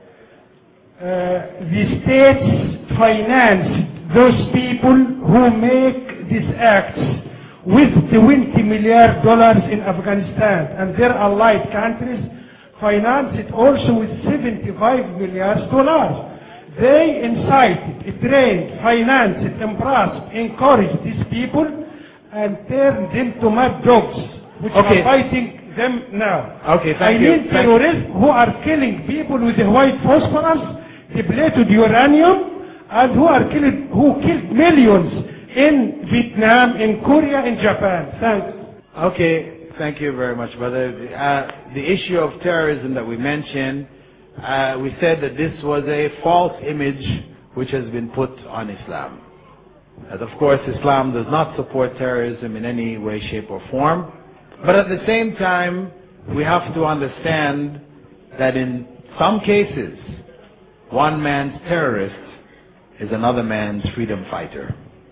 Uh, the states finance those people who make these acts with twenty million dollars in Afghanistan, and their allied countries finance it also with seventy-five million dollars. They incited, trained, financed, embraced, encouraged these people and turned them to mad dogs, which Okay. are fighting them now. Okay, I thank you. mean terrorists who are killing people with the white phosphorus, depleted uranium, and who are killing, who killed millions in Vietnam, in Korea, in Japan. Thanks. Okay, thank you very much, brother. Uh, the issue of terrorism that we mentioned, uh, we said that this was a false image which has been put on Islam. And of course, Islam does not support terrorism in any way, shape, or form. But at the same time, we have to understand that in some cases, one man's terrorist is another man's freedom fighter.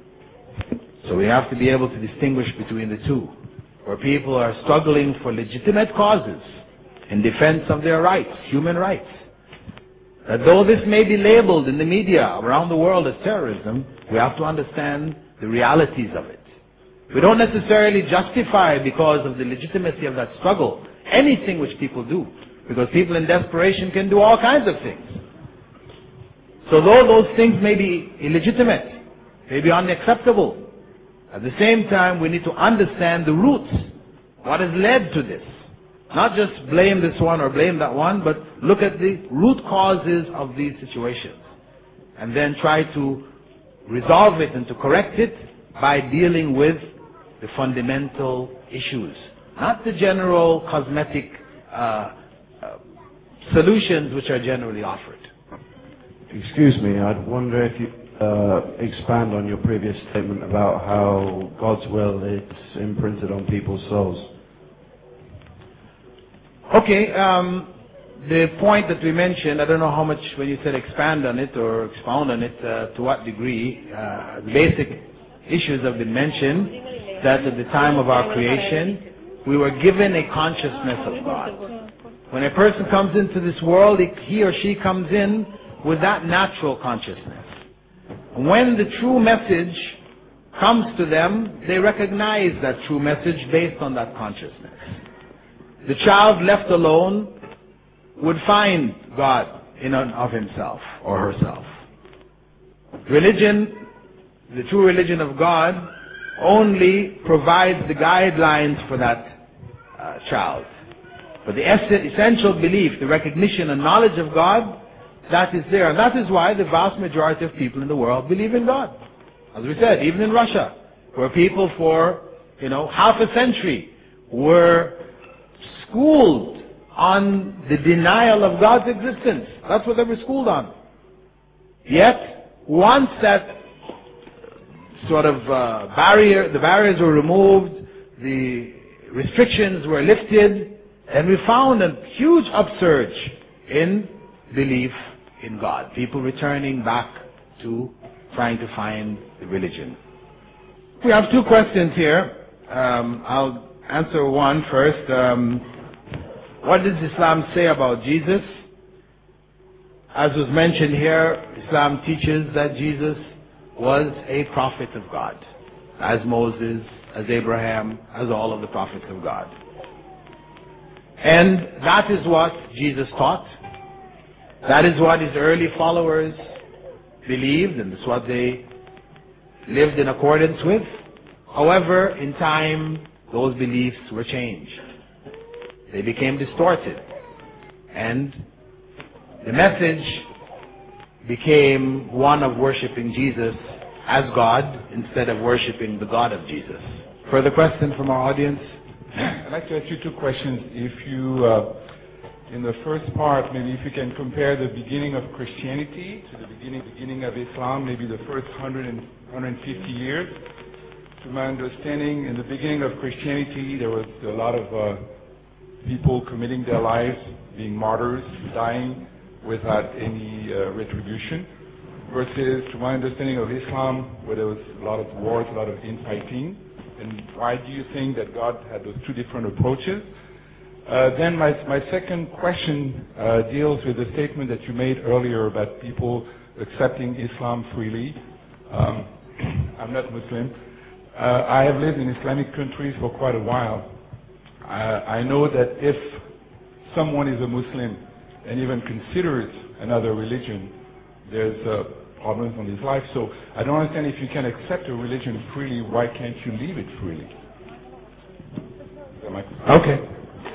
So we have to be able to distinguish between the two, where people are struggling for legitimate causes in defense of their rights, human rights. That though this may be labeled in the media around the world as terrorism, we have to understand the realities of it. We don't necessarily justify, because of the legitimacy of that struggle, anything which people do, because people in desperation can do all kinds of things. So though those things may be illegitimate, may be unacceptable, at the same time we need to understand the roots, what has led to this. Not just blame this one or blame that one, but look at the root causes of these situations. And then try to resolve it and to correct it by dealing with the fundamental issues. Not the general cosmetic uh, uh, solutions which are generally offered. Excuse me, I'd wonder if you uh, expand on your previous statement about how God's will is imprinted on people's souls. Okay, um, the point that we mentioned, I don't know how much when you said expand on it or expound on it, uh, to what degree. Uh, the basic issues have been mentioned, that at the time of our creation, we were given a consciousness of God. When a person comes into this world, he or she comes in with that natural consciousness. When the true message comes to them, they recognize that true message based on that consciousness. The child left alone would find God in and of himself or herself. Religion, the true religion of God, only provides the guidelines for that uh, child. But the es- essential belief, the recognition and knowledge of God, that is there. And that is why the vast majority of people in the world believe in God. As we said, even in Russia, where people for, you know, half a century were schooled on the denial of God's existence. That's what they were schooled on. Yet, once that sort of uh, barrier, the barriers were removed, the restrictions were lifted, and we found a huge upsurge in belief in God. People returning back to trying to find the religion. We have two questions here. Um, I'll answer one first. Um, what does Islam say about Jesus? As was mentioned here, Islam teaches that Jesus was a prophet of God, as Moses, as Abraham, as all of the prophets of God. And that is what Jesus taught. That is what his early followers believed, and that's what they lived in accordance with. However, in time, those beliefs were changed. They became distorted. And the message became one of worshiping Jesus as God instead of worshiping the God of Jesus. Further question from our audience? I'd like to ask you two questions. If you, uh, in the first part, maybe if you can compare the beginning of Christianity to the beginning, beginning of Islam, maybe the first one hundred and one hundred fifty years. To my understanding, in the beginning of Christianity, there was a lot of uh, people committing their lives, being martyrs, dying without any uh, retribution, versus, to my understanding of Islam, where there was a lot of wars, a lot of infighting. And why do you think that God had those two different approaches? Uh, then my, my second question uh, deals with the statement that you made earlier about people accepting Islam freely. Um, I'm not Muslim. Uh, I have lived in Islamic countries for quite a while. Uh, I know that if someone is a Muslim and even considers another religion, there's uh, problems on his life. So I don't understand, if you can accept a religion freely, why can't you leave it freely? Okay.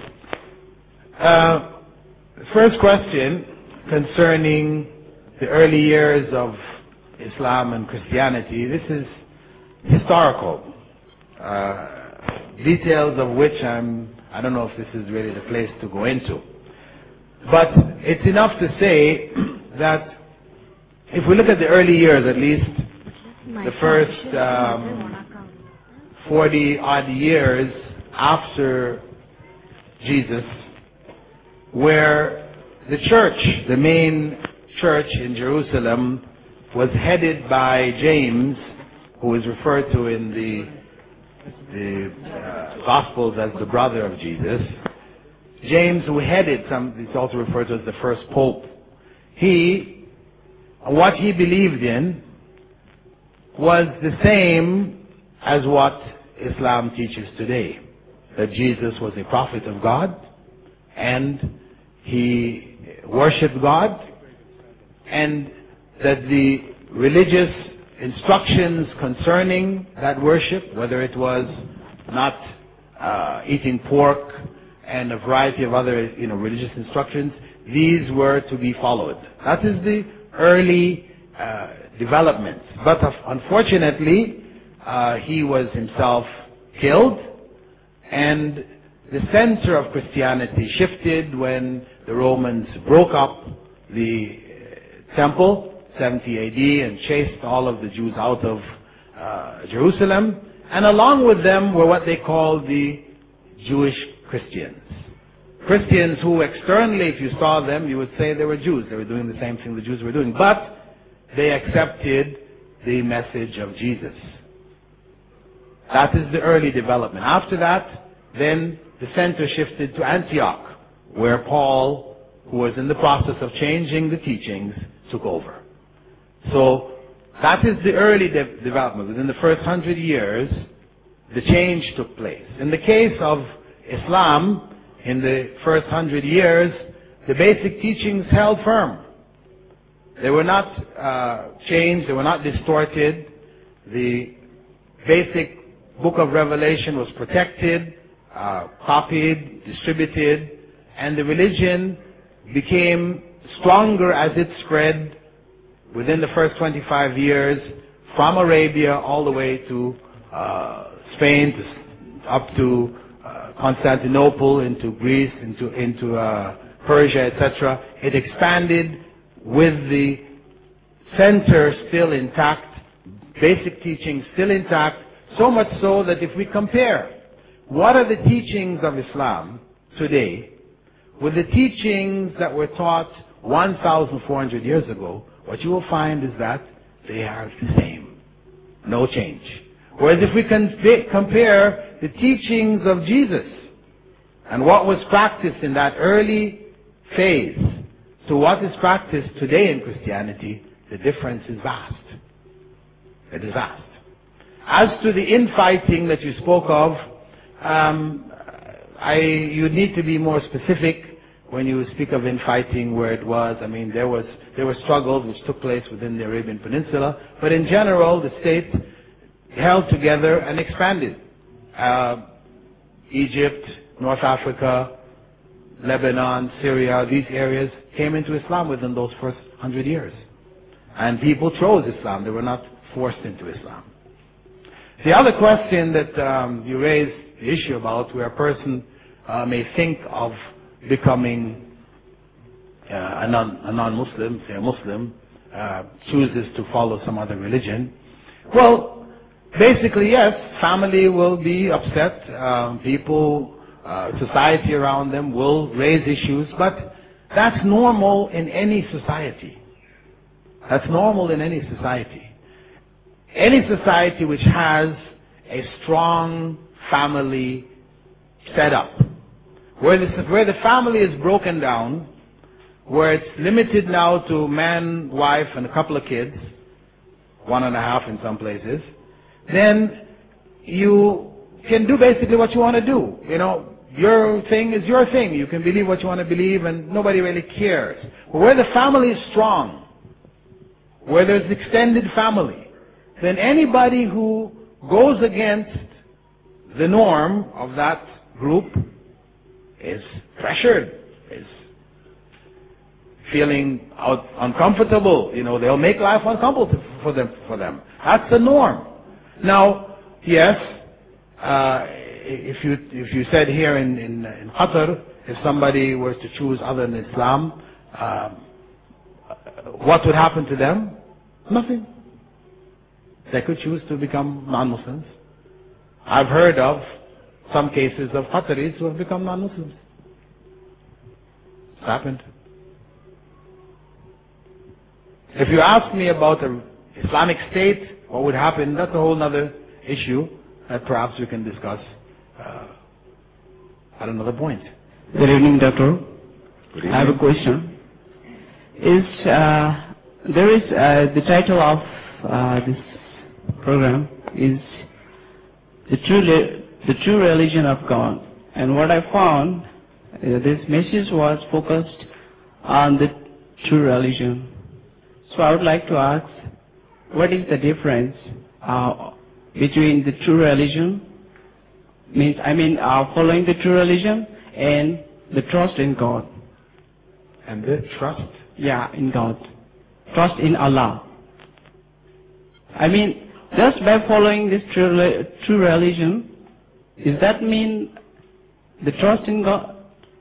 Uh, first question concerning the early years of Islam and Christianity. This is historical, uh, details of which I'm, I don't know if this is really the place to go into. But it's enough to say that if we look at the early years, at least the first um, forty odd years after Jesus, where the church, the main church in Jerusalem, was headed by James, who is referred to in the, the uh, Gospels as the brother of Jesus. James, who headed some, it's also referred to as the first pope. He, what he believed in was the same as what Islam teaches today. That Jesus was a prophet of God, and he worshipped God, and that the religious instructions concerning that worship, whether it was not uh, eating pork and a variety of other, you know, religious instructions, these were to be followed. That is the early uh, development. But uh, unfortunately, uh, he was himself killed, and the center of Christianity shifted when the Romans broke up the uh, temple, seventy A D, and chased all of the Jews out of uh, Jerusalem. And along with them were what they called the Jewish Christians. Christians who externally, if you saw them, you would say they were Jews. They were doing the same thing the Jews were doing. But they accepted the message of Jesus. That is the early development. After that, then the center shifted to Antioch, where Paul, who was in the process of changing the teachings, took over. So that is the early de- development. Within the first hundred years, the change took place. In the case of Islam, in the first hundred years, the basic teachings held firm. They were not uh, changed, they were not distorted. The basic book of Revelation was protected, uh, copied, distributed, and the religion became stronger as it spread within the first twenty-five years, from Arabia all the way to uh, Spain, to, up to uh, Constantinople, into Greece, into into uh, Persia, et cetera. It expanded with the center still intact, basic teachings still intact, so much so that if we compare what are the teachings of Islam today with the teachings that were taught one thousand four hundred years ago, what you will find is that they are the same. No change. Whereas if we can compare the teachings of Jesus and what was practiced in that early phase to what is practiced today in Christianity, the difference is vast. It is vast. As to the infighting that you spoke of, um, I, you need to be more specific when you speak of infighting, where it was. I mean, there was there were struggles which took place within the Arabian Peninsula, but in general, the state held together and expanded. Uh, Egypt, North Africa, Lebanon, Syria, these areas came into Islam within those first hundred years. And people chose Islam. They were not forced into Islam. The other question that um, you raised the issue about, where a person uh, may think of becoming uh, a, non, a non-Muslim, say a Muslim, uh, chooses to follow some other religion. Well, basically, yes, family will be upset. Um, people, uh, society around them will raise issues, but that's normal in any society. That's normal in any society. Any society which has a strong family setup, where the, where the family is broken down, where it's limited now to man, wife, and a couple of kids, one and a half in some places, then you can do basically what you want to do. You know, your thing is your thing. You can believe what you want to believe, and nobody really cares. But where the family is strong, where there's extended family, then anybody who goes against the norm of that group is pressured, is feeling out uncomfortable. You know, they'll make life uncomfortable for them. For them, that's the norm. Now, yes, uh, if you if you said here in, in in Qatar, if somebody was to choose other than Islam, uh, what would happen to them? Nothing. They could choose to become non-Muslims. I've heard of some cases of Qataris who have become non-Muslims. It's happened. If you ask me about an Islamic State, what would happen, that's a whole other issue that perhaps we can discuss uh, at another point. Good evening, Doctor. Good evening. I have a question. Is uh, there is uh, the title of uh, this program is the true the true religion of God, and what I found uh, this message was focused on the true religion. So I would like to ask, what is the difference uh, between the true religion, means I mean uh, following the true religion, and the trust in God? And the trust? Yeah, in God. Trust in Allah. I mean, just by following this true, true religion, does that mean the trust in God?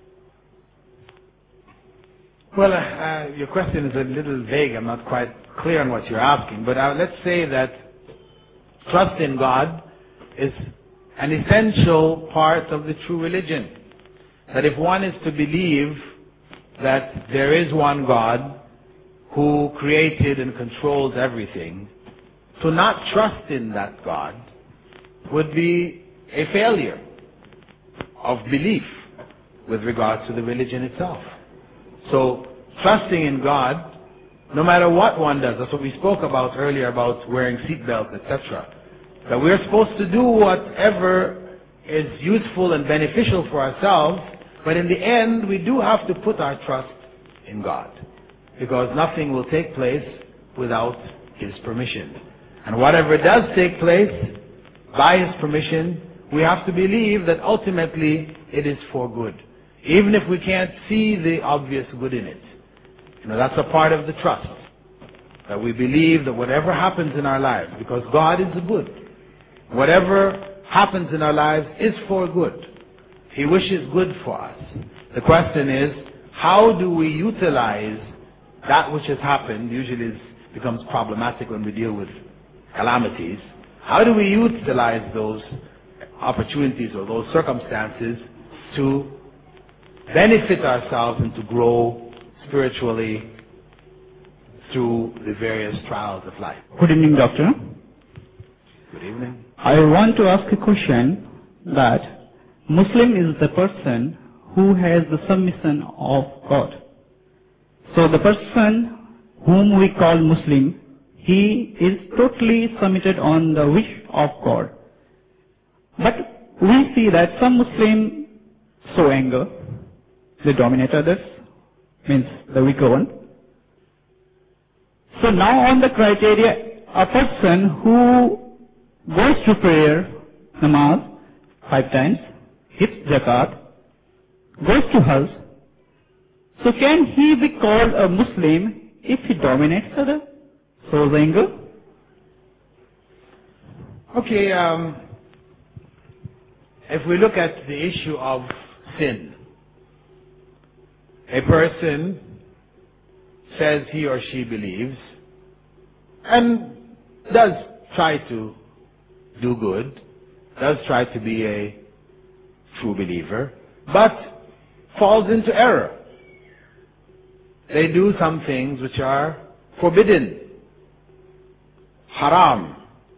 Well, uh, your question is a little vague. I'm not quite clear on what you're asking. But uh, let's say that trust in God is an essential part of the true religion. That if one is to believe that there is one God who created and controls everything, to not trust in that God would be a failure of belief with regards to the religion itself. So, trusting in God, no matter what one does, that's what we spoke about earlier about wearing seatbelts, et cetera. That we're supposed to do whatever is useful and beneficial for ourselves, but in the end, we do have to put our trust in God. Because nothing will take place without His permission. And whatever does take place by His permission, we have to believe that ultimately it is for good. Even if we can't see the obvious good in it. You know, that's a part of the trust. That we believe that whatever happens in our lives, because God is good, whatever happens in our lives is for good. He wishes good for us. The question is, how do we utilize that which has happened? Usually it becomes problematic when we deal with calamities. How do we utilize those opportunities or those circumstances to benefit ourselves and to grow spiritually through the various trials of life? Good evening, Doctor. Good evening. I want to ask a question that Muslim is the person who has the submission of God. So the person whom we call Muslim, he is totally submitted on the wish of God. But we see that some Muslims show anger, they dominate others, means the weaker one. So now on the criteria, a person who goes to prayer, namaz, five times, hits zakat, goes to Hajj, so can he be called a Muslim if he dominates others, shows anger? Okay, um, if we look at the issue of sin, a person says he or she believes and does try to do good, does try to be a true believer, but falls into error. They do some things which are forbidden, haram,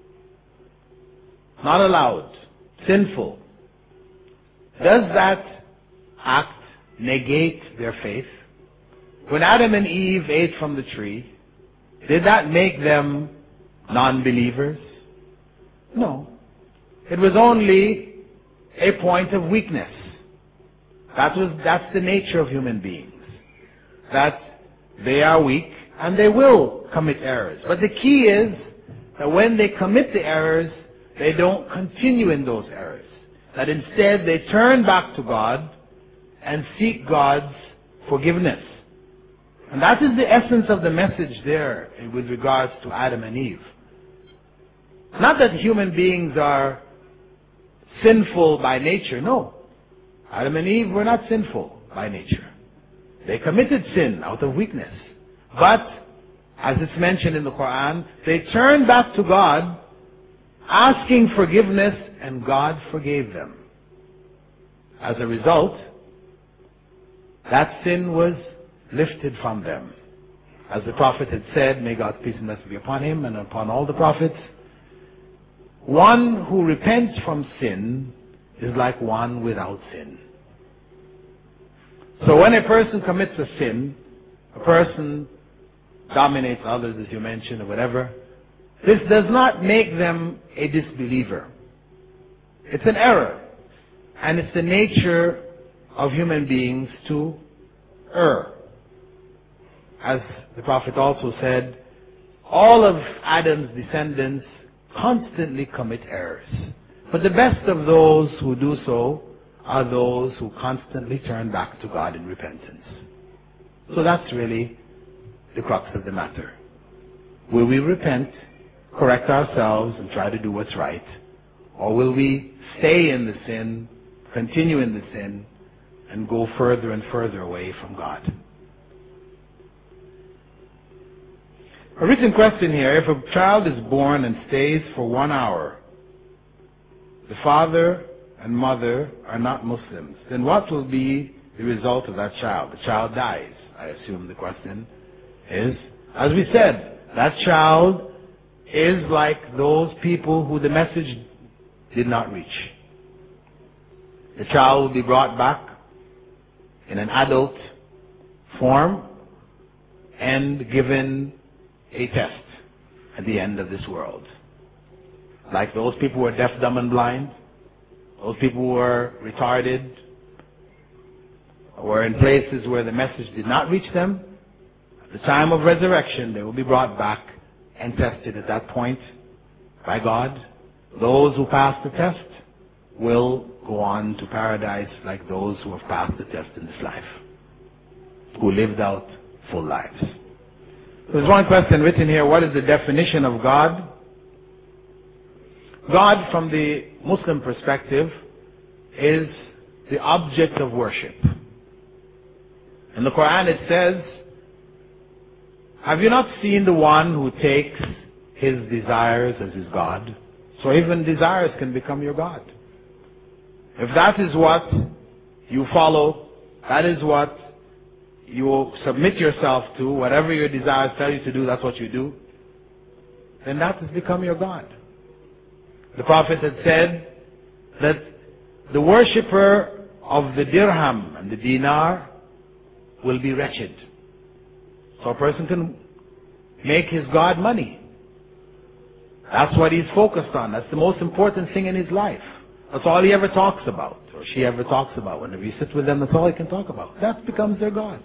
not allowed, sinful. Does that act negate their faith? When Adam and Eve ate from the tree, did that make them non-believers? No. It was only a point of weakness. That was, that's the nature of human beings. That they are weak and they will commit errors. But the key is that when they commit the errors, they don't continue in those errors. That instead they turn back to God and seek God's forgiveness. And that is the essence of the message there with regards to Adam and Eve. Not that human beings are sinful by nature, no. Adam and Eve were not sinful by nature. They committed sin out of weakness. But, as it's mentioned in the Quran, they turned back to God, asking forgiveness, and God forgave them. As a result, that sin was lifted from them. As the Prophet had said, may God's peace and blessing be upon him and upon all the Prophets, one who repents from sin is like one without sin. So when a person commits a sin, a person dominates others, as you mentioned, or whatever, this does not make them a disbeliever. It's an error. And it's the nature of human beings to err. As the Prophet also said, all of Adam's descendants constantly commit errors. But the best of those who do so are those who constantly turn back to God in repentance. So that's really the crux of the matter. Will we repent, correct ourselves, and try to do what's right? Or will we stay in the sin, continue in the sin, and go further and further away from God? A written question here: if a child is born and stays for one hour, the father and mother are not Muslims, then what will be the result of that child? The child dies, I assume the question is. As we said, that child is like those people who the message did not reach. The child will be brought back in an adult form and given a test at the end of this world. Like those people who are deaf, dumb, and blind, those people who were retarded, or in places where the message did not reach them, at the time of resurrection, they will be brought back and tested at that point by God. Those who pass the test will go on to paradise like those who have passed the test in this life, who lived out full lives. There's one question written here: what is the definition of God? God, from the Muslim perspective, is the object of worship. In the Quran it says, have you not seen the one who takes his desires as his God? So even desires can become your God. If that is what you follow, that is what you submit yourself to, whatever your desires tell you to do, that's what you do, then that has become your God. The Prophet had said that the worshipper of the dirham and the dinar will be wretched. So a person can make his God money. That's what he's focused on. That's the most important thing in his life. That's all he ever talks about, or she ever talks about. Whenever you sit with them, that's all he can talk about. That becomes their God.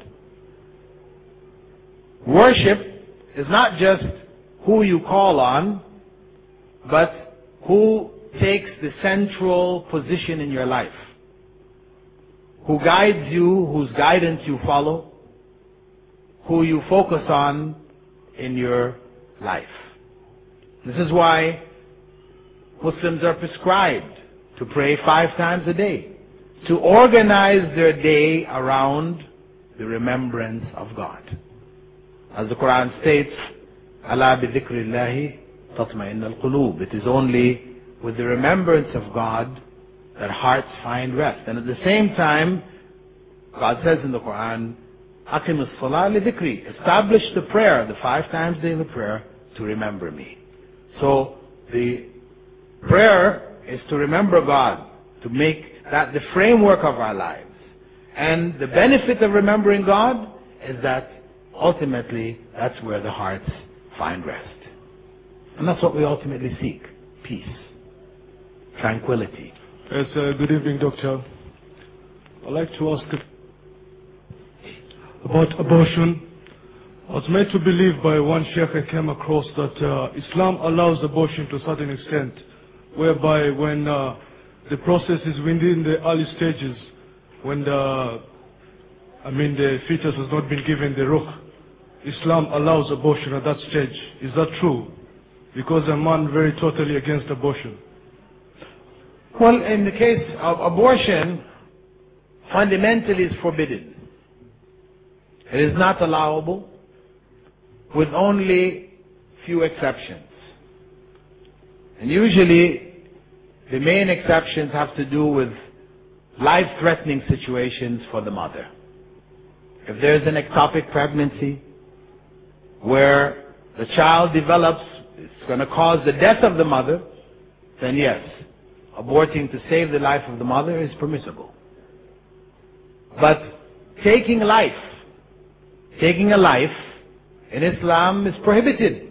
Worship is not just who you call on, but who takes the central position in your life. Who guides you, whose guidance you follow, who you focus on in your life. This is why Muslims are prescribed to pray five times a day, to organize their day around the remembrance of God. As the Quran states, "Ala bi dhikrillahi tatma'inna al-qulub." It is only with the remembrance of God that hearts find rest. And at the same time, God says in the Quran, "Aqim as-salah li dhikri." Establish the prayer, the five times daily prayer, to remember me. So the prayer is to remember God, to make that the framework of our lives. And the benefit of remembering God is that ultimately that's where the hearts find rest. And that's what we ultimately seek: peace, tranquility. Yes, uh, good evening, Doctor. I'd like to ask about abortion. I was made to believe by one sheikh I came across that uh, Islam allows abortion to a certain extent, whereby when uh, the process is within the early stages, when the, I mean, the fetus has not been given the ruh, Islam allows abortion at that stage. Is that true? Because I'm man very totally against abortion. Well, in the case of abortion, fundamentally is forbidden. It is not allowable, with only few exceptions. And usually, the main exceptions have to do with life-threatening situations for the mother. If there's an ectopic pregnancy, where the child develops, it's going to cause the death of the mother, then yes, aborting to save the life of the mother is permissible. But taking life, taking a life in Islam is prohibited.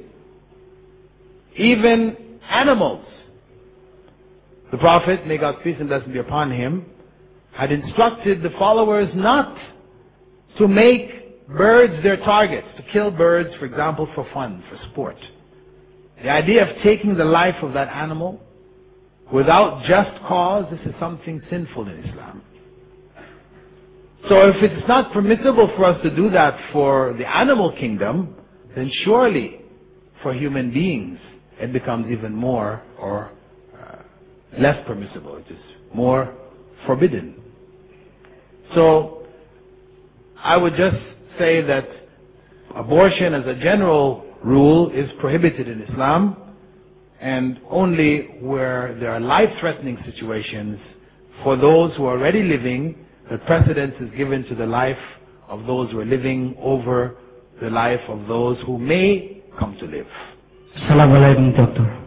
Even animals. The Prophet, may God's peace and blessing be upon him, had instructed the followers not to make birds their targets, to kill birds, for example, for fun, for sport. The idea of taking the life of that animal without just cause, this is something sinful in Islam. So if it's not permissible for us to do that for the animal kingdom, then surely for human beings it becomes even more or uh, less permissible. It is more forbidden. So I would just say that abortion as a general rule is prohibited in Islam, and only where there are life-threatening situations for those who are already living, the precedence is given to the life of those who are living over the life of those who may come to live. Assalamu alaikum, Doctor.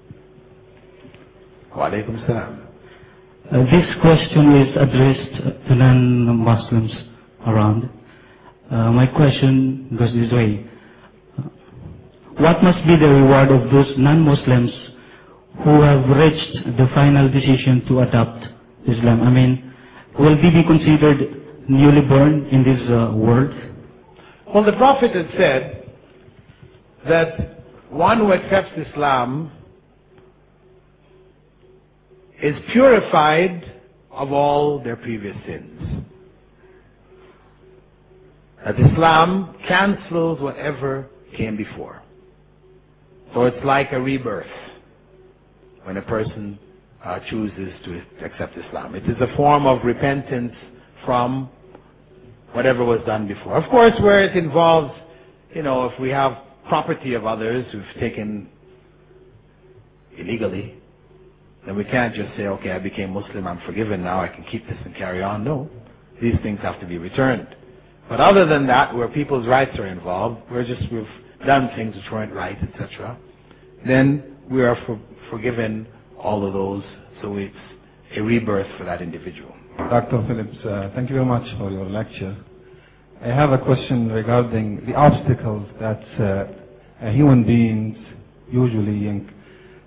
Wa alaikum salam. Uh, this question is addressed to non-Muslims around. Uh, my question goes this way. What must be the reward of those non-Muslims who have reached the final decision to adopt Islam? I mean, will they be considered newly born in this uh, world? Well, the Prophet had said that one who accepts Islam is purified of all their previous sins. That Islam cancels whatever came before. So it's like a rebirth when a person uh, chooses to accept Islam. It is a form of repentance from whatever was done before. Of course, where it involves, you know, if we have property of others who've taken illegally, then we can't just say, okay, I became Muslim, I'm forgiven now, I can keep this and carry on. No, these things have to be returned. But other than that, where people's rights are involved, we're just, we've done things which weren't right, et cetera, then we are for, forgiven all of those. So it's a rebirth for that individual. Doctor Phillips, uh, thank you very much for your lecture. I have a question regarding the obstacles that uh, human beings usually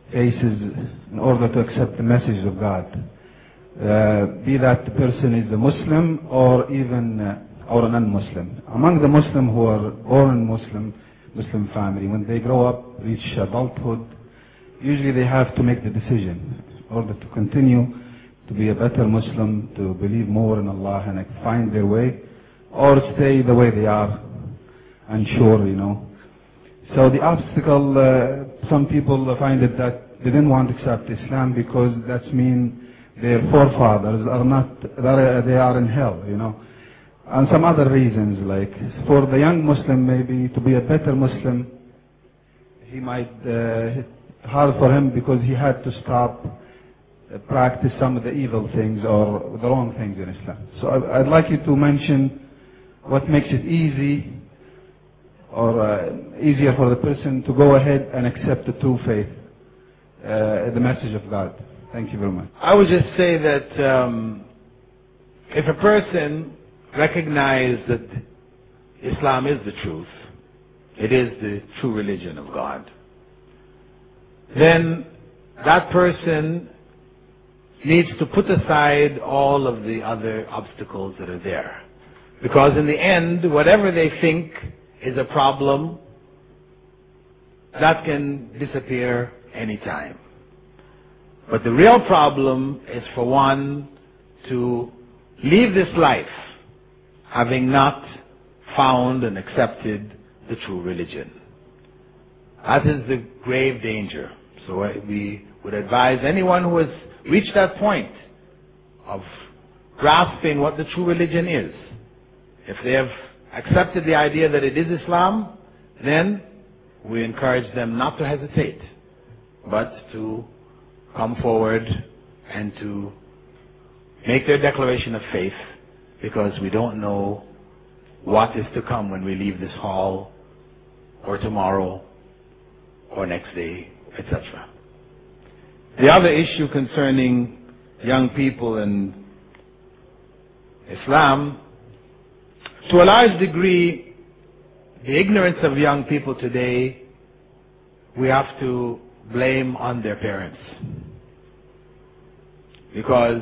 faces in order to accept the message of God. Uh, be that the person is a Muslim or even uh, or a non-Muslim. Among the Muslim who are born in Muslim, Muslim family, when they grow up, reach adulthood, usually they have to make the decision in order to continue to be a better Muslim, to believe more in Allah and find their way, or stay the way they are, unsure, you know. So the obstacle, uh, some people find it that they didn't want to accept Islam because that means their forefathers are not, they are in hell, you know. And some other reasons, like for the young Muslim maybe to be a better Muslim, he might, uh, it's hard for him because he had to stop, uh, practice some of the evil things or the wrong things in Islam. So I, I'd like you to mention what makes it easy or uh, easier for the person to go ahead and accept the true faith, uh, the message of God. Thank you very much. I would just say that um, if a person recognizes that Islam is the truth, it is the true religion of God, then that person needs to put aside all of the other obstacles that are there. Because in the end, whatever they think is a problem, that can disappear anytime. But the real problem is for one to leave this life having not found and accepted the true religion. That is the grave danger. So we would advise anyone who has reached that point of grasping what the true religion is, if they have accepted the idea that it is Islam, then we encourage them not to hesitate, but to come forward and to make their declaration of faith, because we don't know what is to come when we leave this hall, or tomorrow, or next day, et cetera. The other issue concerning young people and Islam, to a large degree, the ignorance of young people today, we have to blame on their parents. Because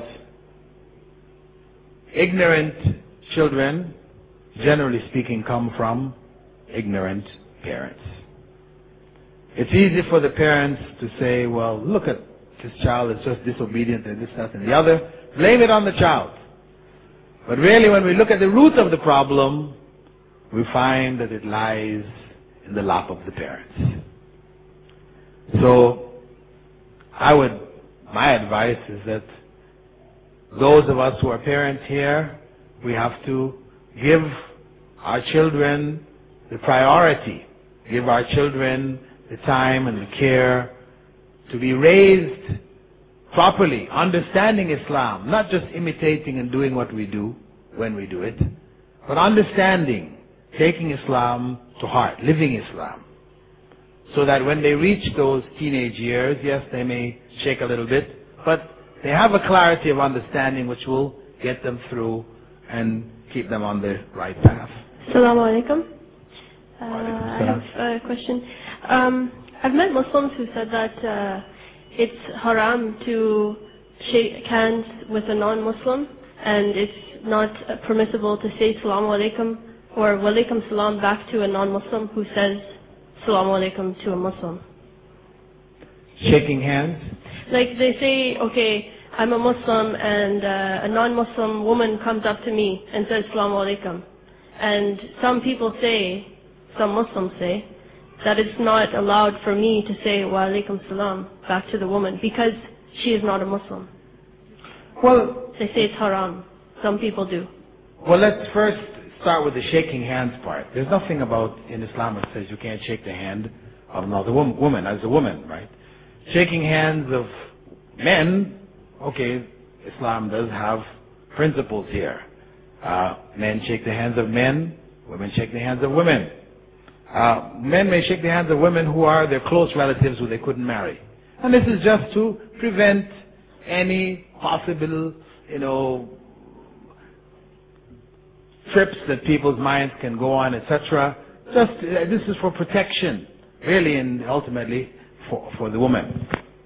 ignorant children, generally speaking, come from ignorant parents. It's easy for the parents to say, well, look at this child is just disobedient and this, that, and the other. Blame it on the child. But really, when we look at the root of the problem, we find that it lies in the lap of the parents. So, I would, my advice is that those of us who are parents here, we have to give our children the priority, give our children the time and the care to be raised properly, understanding Islam, not just imitating and doing what we do when we do it, but understanding, taking Islam to heart, living Islam. So that when they reach those teenage years, yes, they may shake a little bit, but they have a clarity of understanding which will get them through and keep them on the right path. Assalamu alaikum. Uh, I have a question. Um, I've met Muslims who said that uh, it's haram to shake hands with a non-Muslim, and it's not uh, permissible to say Assalamu alaikum or wa alaikum salam back to a non-Muslim who says Assalamu alaikum to a Muslim. Shaking hands? Like they say, okay, I'm a Muslim and uh, a non-Muslim woman comes up to me and says Assalamu alaikum. And some people say, some Muslims say, that it's not allowed for me to say wa alaikum salam back to the woman because she is not a Muslim. Well, they say it's haram. Some people do. Well, let's first start with the shaking hands part. There's nothing about in Islam that says you can't shake the hand of another woman as a woman, right? Shaking hands of men, okay, Islam does have principles here. Uh, men shake the hands of men, women shake the hands of women. Uh, men may shake the hands of women who are their close relatives who they couldn't marry. And this is just to prevent any possible, you know, trips that people's minds can go on, et cetera. Just, uh, this is for protection, really, and ultimately for, for the woman.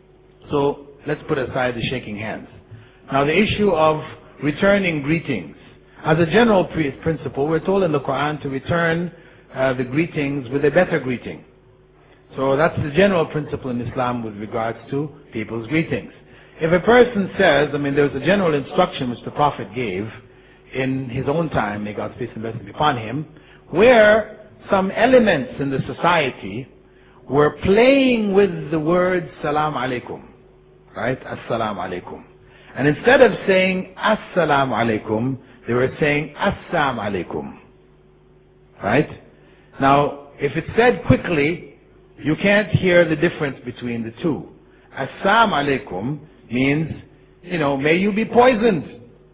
So let's put aside the shaking hands. Now the issue of returning greetings. As a general principle, we're told in the Quran to return uh, the greetings with a better greeting. So that's the general principle in Islam with regards to people's greetings. If a person says, I mean, there's a general instruction which the Prophet gave in his own time, may God's peace and blessing be upon him, where some elements in the society were playing with the word salam alaikum, right? Assalamu alaikum. And instead of saying assalamu alaikum, they were saying assam alaikum, right? Now, if it's said quickly, you can't hear the difference between the two. Assam alaikum means, you know, may you be poisoned.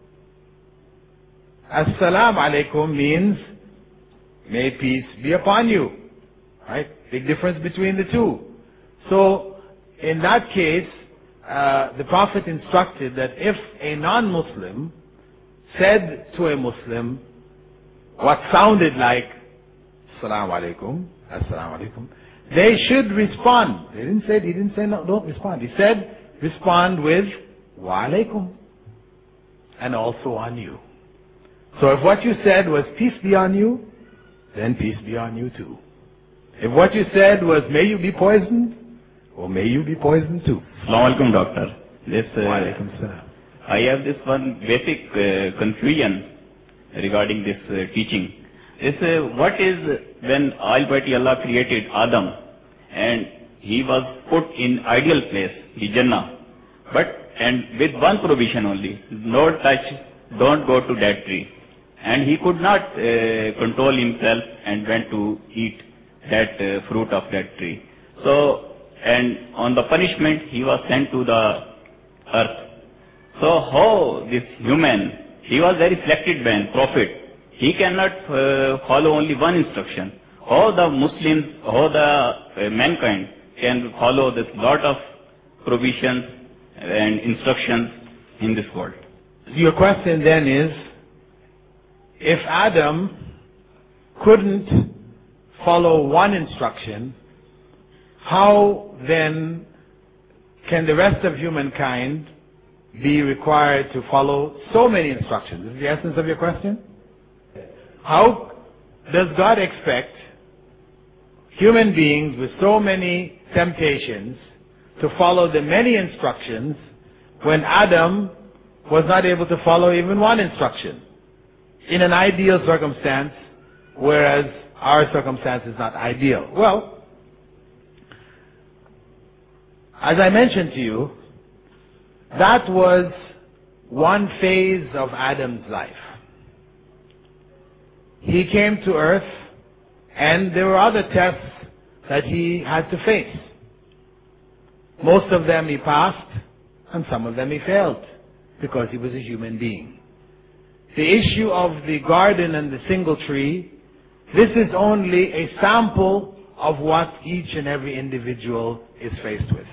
Assalam alaikum means, may peace be upon you. Right? Big difference between the two. So, in that case, uh, the Prophet instructed that if a non-Muslim said to a Muslim what sounded like Assalamu alaikum, Assalamu alaikum, they should respond. They didn't say, he didn't say no, don't respond. He said, respond with wa alaikum, and also on you. So if what you said was peace be on you, then peace be on you too. If what you said was may you be poisoned, well may you be poisoned too. Assalamu alaikum, doctor. This, uh, I have this one basic uh, confusion regarding this uh, teaching. This, uh, what is when Almighty Allah created Adam and he was put in ideal place, the Jannah, but and with one provision only, no touch, don't go to that tree. And he could not uh, control himself and went to eat that uh, fruit of that tree. So, and on the punishment, he was sent to the earth. So how this human, he was very selected man, prophet, he cannot uh, follow only one instruction. How the Muslims, how the uh, mankind can follow this lot of provisions and instructions in this world. Your question then is, if Adam couldn't follow one instruction, how then can the rest of humankind be required to follow so many instructions? Is the essence of your question? How does God expect human beings with so many temptations to follow the many instructions when Adam was not able to follow even one instruction? In an ideal circumstance, whereas our circumstance is not ideal. Well, as I mentioned to you, that was one phase of Adam's life. He came to earth and there were other tests that he had to face. Most of them he passed and some of them he failed because he was a human being. The issue of the garden and the single tree, this is only a sample of what each and every individual is faced with.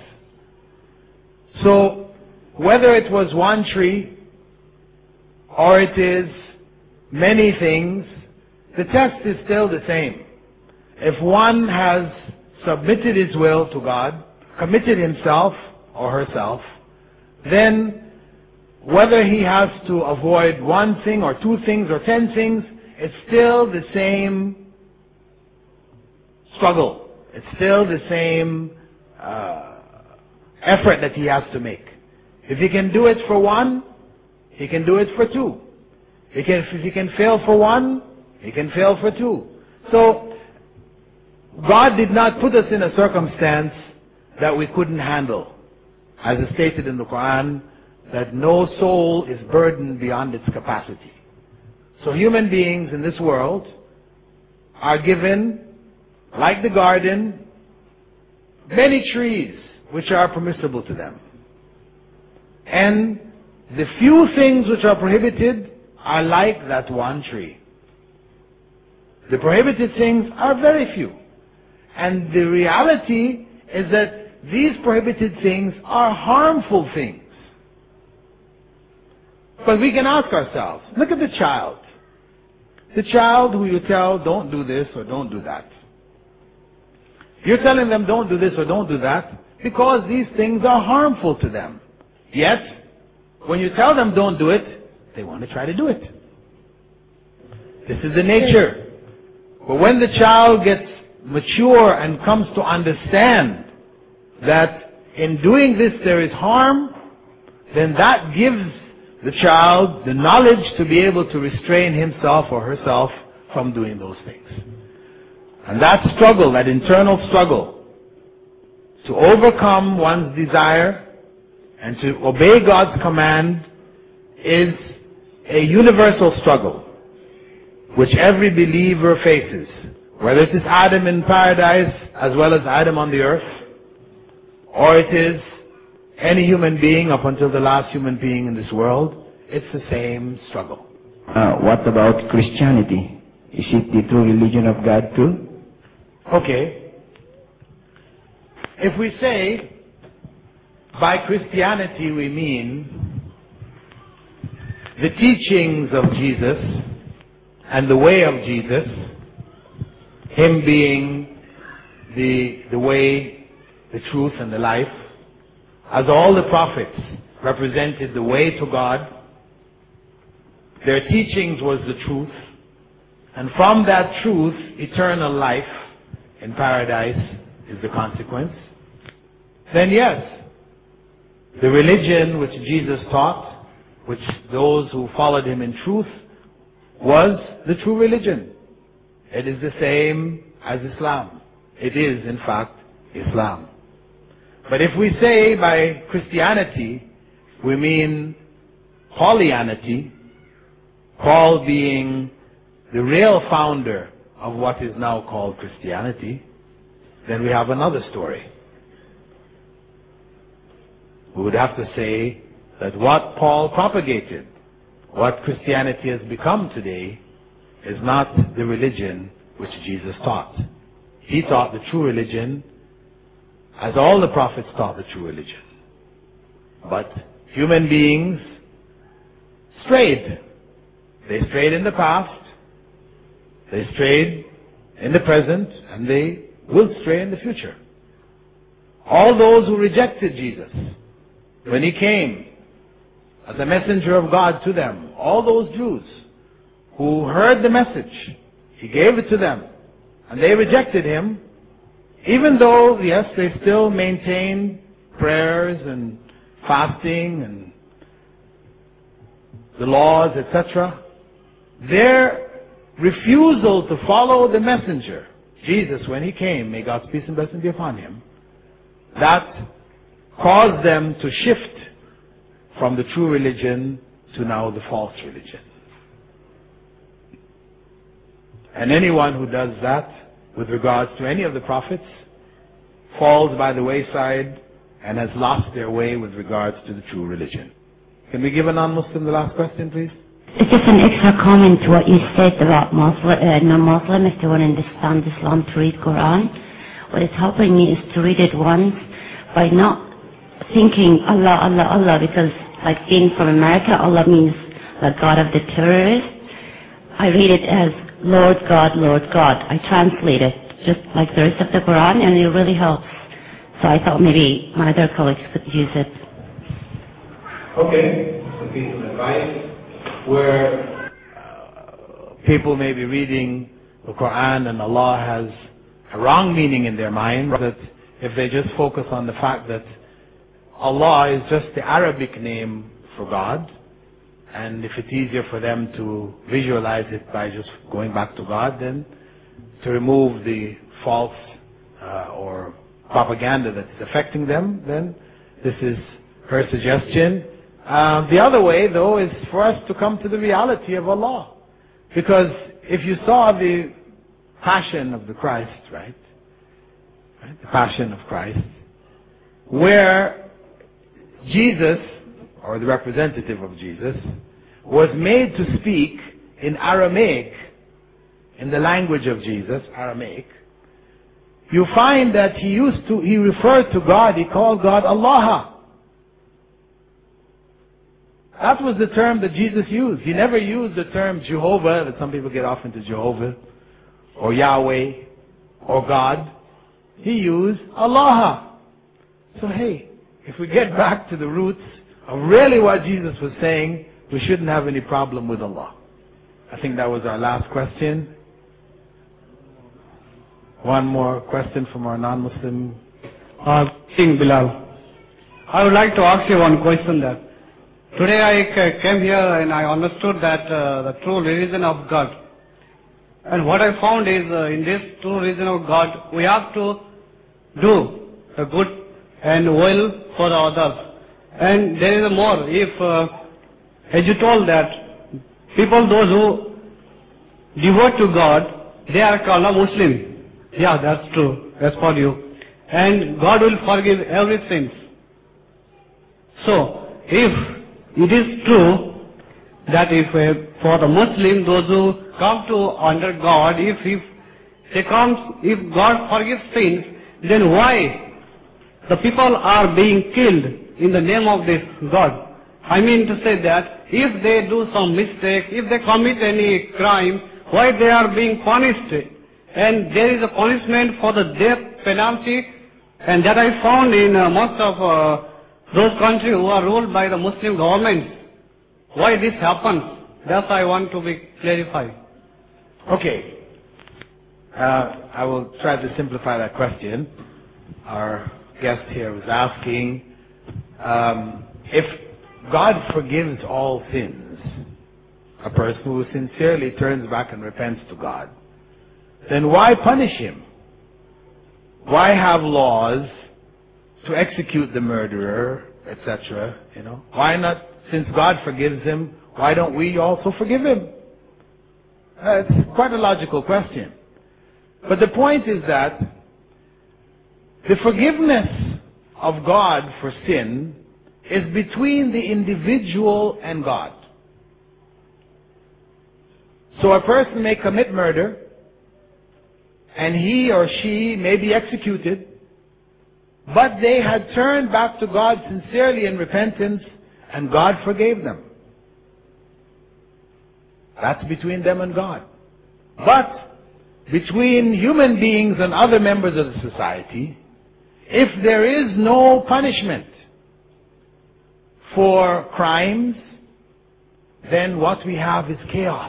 So, whether it was one tree or it is many things, the test is still the same. If one has submitted his will to God, committed himself or herself, then whether he has to avoid one thing or two things or ten things, it's still the same struggle. It's still the same uh, effort that he has to make. If he can do it for one, he can do it for two. He can, if he can fail for one, he can fail for two. So, God did not put us in a circumstance that we couldn't handle. As is stated in the Quran, that no soul is burdened beyond its capacity. So human beings in this world are given, like the garden, many trees which are permissible to them. And the few things which are prohibited are like that one tree. The prohibited things are very few. And the reality is that these prohibited things are harmful things. But we can ask ourselves, look at the child. The child who you tell, don't do this or don't do that. You're telling them don't do this or don't do that because these things are harmful to them. Yet, when you tell them don't do it, they want to try to do it. This is the nature. But when the child gets mature and comes to understand that in doing this there is harm, then that gives the child the knowledge to be able to restrain himself or herself from doing those things. And that struggle, that internal struggle, to overcome one's desire and to obey God's command is a universal struggle which every believer faces. Whether it is Adam in paradise as well as Adam on the earth, or it is any human being up until the last human being in this world, it's the same struggle. Uh, what about Christianity? Is it the true religion of God too? Okay. If we say by Christianity we mean the teachings of Jesus and the way of Jesus, Him being the, the way, the truth and the life, as all the prophets represented the way to God, their teachings was the truth, and from that truth, eternal life in paradise is the consequence, then yes, the religion which Jesus taught, which those who followed Him in truth, was the true religion. It is the same as Islam. It is, in fact, Islam. But if we say by Christianity, we mean Paulianity, Paul being the real founder of what is now called Christianity, then we have another story. We would have to say that what Paul propagated, what Christianity has become today, is not the religion which Jesus taught. He taught the true religion as all the prophets taught the true religion. But human beings strayed. They strayed in the past, they strayed in the present, and they will stray in the future. All those who rejected Jesus when He came as a messenger of God to them, all those Jews who heard the message, He gave it to them, and they rejected Him, even though, yes, they still maintained prayers and fasting and the laws, et cetera. Their refusal to follow the messenger, Jesus, when He came, may God's peace and blessing be upon Him, that caused them to shift from the true religion to now the false religion. And anyone who does that with regards to any of the prophets falls by the wayside and has lost their way with regards to the true religion. Can we give a non-Muslim the last question, please? It's just an extra comment to what you said about Muslim, uh, non-Muslim, if they want to understand Islam, to read Quran. What is helping me is to read it once by not thinking Allah, Allah, Allah, because like being from America, Allah means the God of the terrorists. I read it as Lord God, Lord God. I translate it just like the rest of the Quran, and it really helps. So I thought maybe my other colleagues could use it. Okay, it's a piece of advice where uh, people may be reading the Quran and Allah has a wrong meaning in their mind, that if they just focus on the fact that Allah is just the Arabic name for God, and if it's easier for them to visualize it by just going back to God, then to remove the false uh, or propaganda that's affecting them, then this is her suggestion. Uh, the other way, though, is for us to come to the reality of Allah. Because if you saw the Passion of the Christ, right? right? The Passion of Christ, where Jesus, or the representative of Jesus, was made to speak in Aramaic, in the language of Jesus, Aramaic, you find that he used to, he referred to God, he called God Allah. That was the term that Jesus used. He never used the term Jehovah, that some people get off into Jehovah, or Yahweh, or God. He used Allah. So hey, if we get back to the roots of really what Jesus was saying, we shouldn't have any problem with Allah. I think that was our last question. One more question from our non-Muslim. Uh, King Bilal. I would like to ask you one question that today I came here and I understood that uh, the true religion of God. And what I found is uh, in this true religion of God, we have to do the good and well for others. And there is more. If, uh, as you told that, people those who devote to God, they are called a Muslim. Yeah, that's true. That's for you. And God will forgive everything. So, if it is true that if uh, for the Muslim, those who come to under God, if, if they come, if God forgives sins, then why the people are being killed in the name of this God? I mean to say that if they do some mistake, if they commit any crime, why they are being punished? And there is a punishment for the death penalty, and that I found in uh, most of uh, those countries who are ruled by the Muslim governments. Why this happens? That's I want to be clarified. Okay. Uh, I will try to simplify that question. Our guest here was asking, um, if God forgives all sins, a person who sincerely turns back and repents to God, then why punish him? Why have laws to execute the murderer, et cetera? You know, why not? Since God forgives him, why don't we also forgive him? Uh, it's quite a logical question. But the point is that the forgiveness of God for sin is between the individual and God. So a person may commit murder, and he or she may be executed, but they had turned back to God sincerely in repentance, and God forgave them. That's between them and God. But between human beings and other members of the society, if there is no punishment for crimes, then what we have is chaos.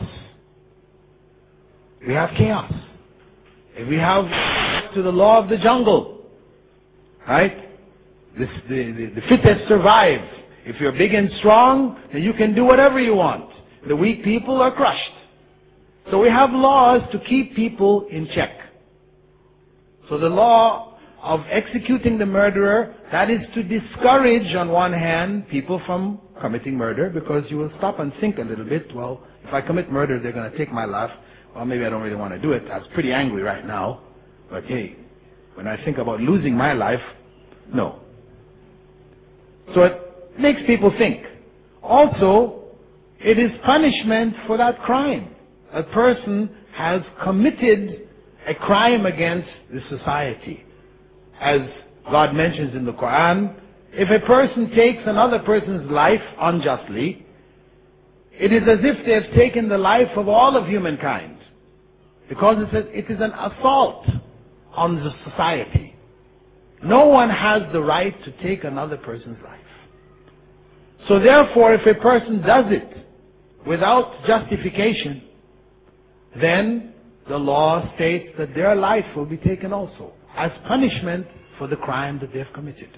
We have chaos. If we have to the law of the jungle, right? This, the, the, the fittest survive. If you're big and strong, then you can do whatever you want. The weak people are crushed. So we have laws to keep people in check. So the law of executing the murderer, that is to discourage, on one hand, people from committing murder, because you will stop and think a little bit, well, if I commit murder, they're going to take my life. Well, maybe I don't really want to do it. I was pretty angry right now. But hey, when I think about losing my life, no. So it makes people think. Also, it is punishment for that crime. A person has committed a crime against the society. As God mentions in the Quran, if a person takes another person's life unjustly, it is as if they have taken the life of all of humankind. Because it is, it is an assault on the society. No one has the right to take another person's life. So therefore, if a person does it without justification, then the law states that their life will be taken also, as punishment for the crime that they have committed.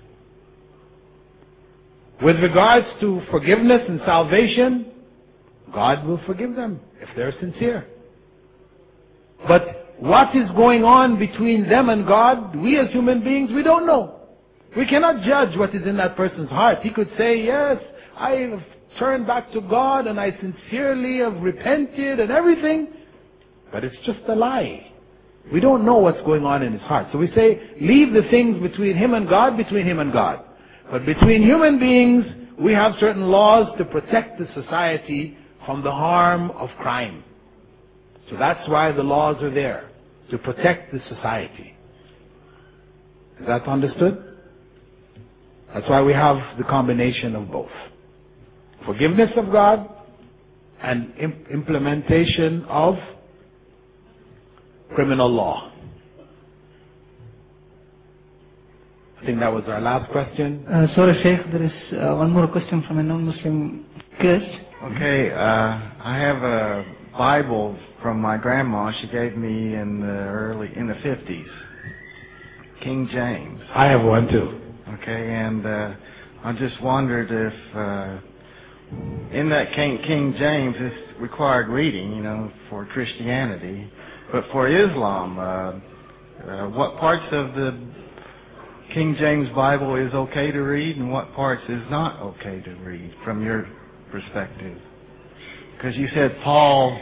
With regards to forgiveness and salvation, God will forgive them if they're sincere. But what is going on between them and God, we as human beings, we don't know. We cannot judge what is in that person's heart. He could say, yes, I have turned back to God and I sincerely have repented and everything. But it's just a lie. We don't know what's going on in his heart. So we say, leave the things between him and God, between him and God. But between human beings, we have certain laws to protect the society from the harm of crime. So that's why the laws are there, to protect the society. Is that understood? That's why we have the combination of both. Forgiveness of God and imp- implementation of criminal law. I think that was our last question. Uh, sorry, Sheikh, there is uh, one more question from a non-Muslim guest. Okay, uh, I have a Bible from my grandma. She gave me in the early in the fifties, King James. I have one too. Okay, and uh, I just wondered if uh, in that King King James it's required reading, you know, for Christianity, but for Islam, uh, uh, what parts of the King James Bible is okay to read and what parts is not okay to read from your perspective? Because you said Paul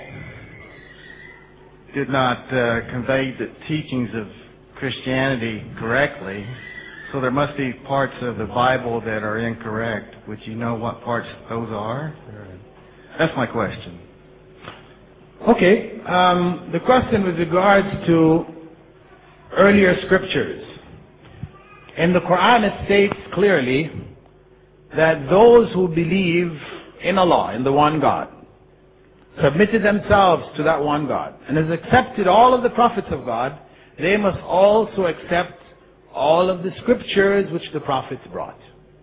did not uh, convey the teachings of Christianity correctly, so there must be parts of the Bible that are incorrect. Would you know what parts those are? That's my question. Okay, um, the question with regards to earlier scriptures. In the Quran it states clearly that those who believe in Allah, in the one God, submitted themselves to that one God, and has accepted all of the prophets of God, they must also accept all of the scriptures which the prophets brought.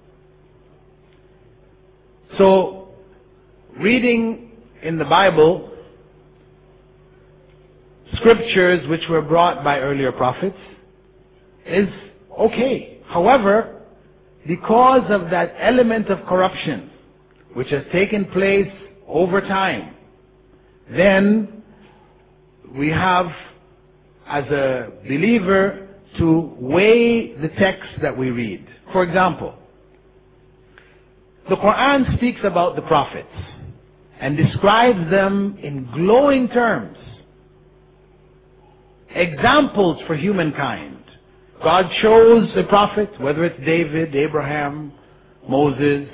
So, reading in the Bible scriptures which were brought by earlier prophets is okay. However, because of that element of corruption which has taken place over time, then we have, as a believer, to weigh the text that we read. For example, the Quran speaks about the prophets and describes them in glowing terms, examples for humankind. God chose a prophet, whether it's David, Abraham, Moses,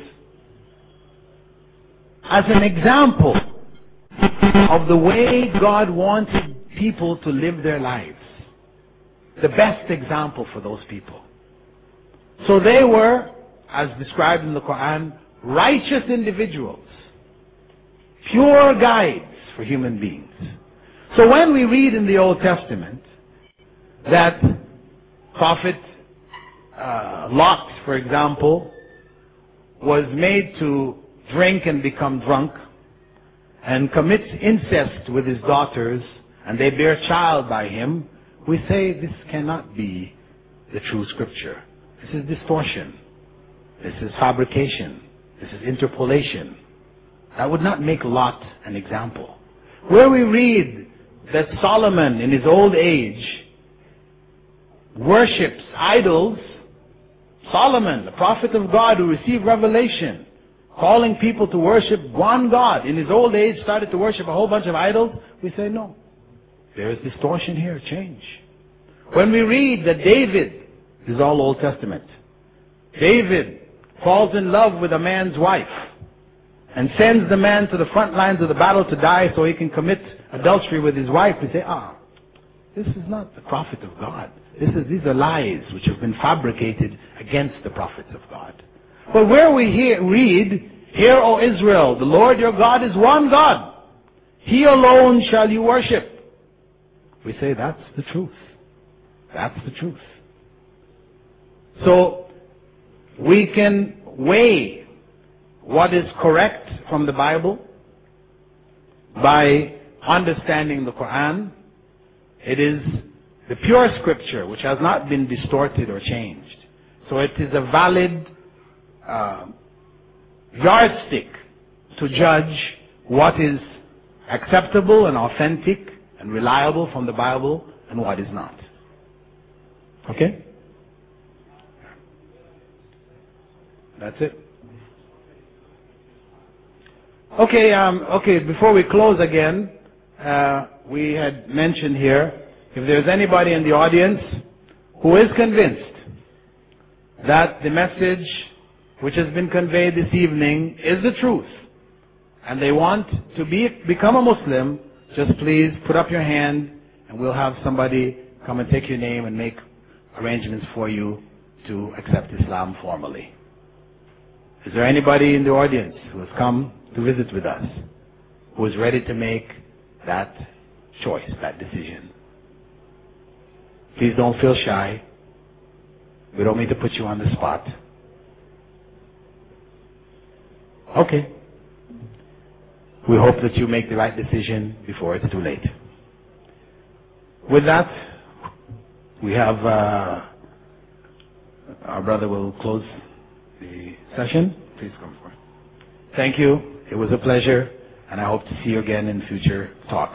as an example of the way God wanted people to live their lives. The best example for those people. So they were, as described in the Quran, righteous individuals, pure guides for human beings. So when we read in the Old Testament that Prophet uh, Lot, for example, was made to drink and become drunk and commits incest with his daughters, and they bear child by him, we say this cannot be the true scripture. This is distortion. This is fabrication. This is interpolation. That would not make Lot an example. Where we read that Solomon in his old age worships idols, Solomon, the prophet of God who received revelation, calling people to worship one God, in his old age started to worship a whole bunch of idols, we say no. There is distortion here, change. When we read that David, this is all Old Testament, David falls in love with a man's wife and sends the man to the front lines of the battle to die so he can commit adultery with his wife, we say, ah, this is not the prophet of God. This is, these are lies which have been fabricated against the prophets of God. But where we hear, read, Hear, O Israel, the Lord your God is one God. He alone shall you worship. We say that's the truth. That's the truth. So, we can weigh what is correct from the Bible by understanding the Quran. It is the pure scripture which has not been distorted or changed. So it is a valid uh, yardstick to judge what is acceptable and authentic and reliable from the Bible and what is not. Okay? That's it. Okay, um, okay, before we close again, uh, we had mentioned here, if there's anybody in the audience who is convinced that the message which has been conveyed this evening is the truth, and they want to be become a Muslim, just please put up your hand and we'll have somebody come and take your name and make arrangements for you to accept Islam formally. Is there anybody in the audience who has come to visit with us who is ready to make that choice, that decision? Please don't feel shy. We don't mean to put you on the spot. Okay. We hope that you make the right decision before it's too late. With that, we have, uh, our brother will close the session. Please come forward. Thank you. It was a pleasure, and I hope to see you again in future talks.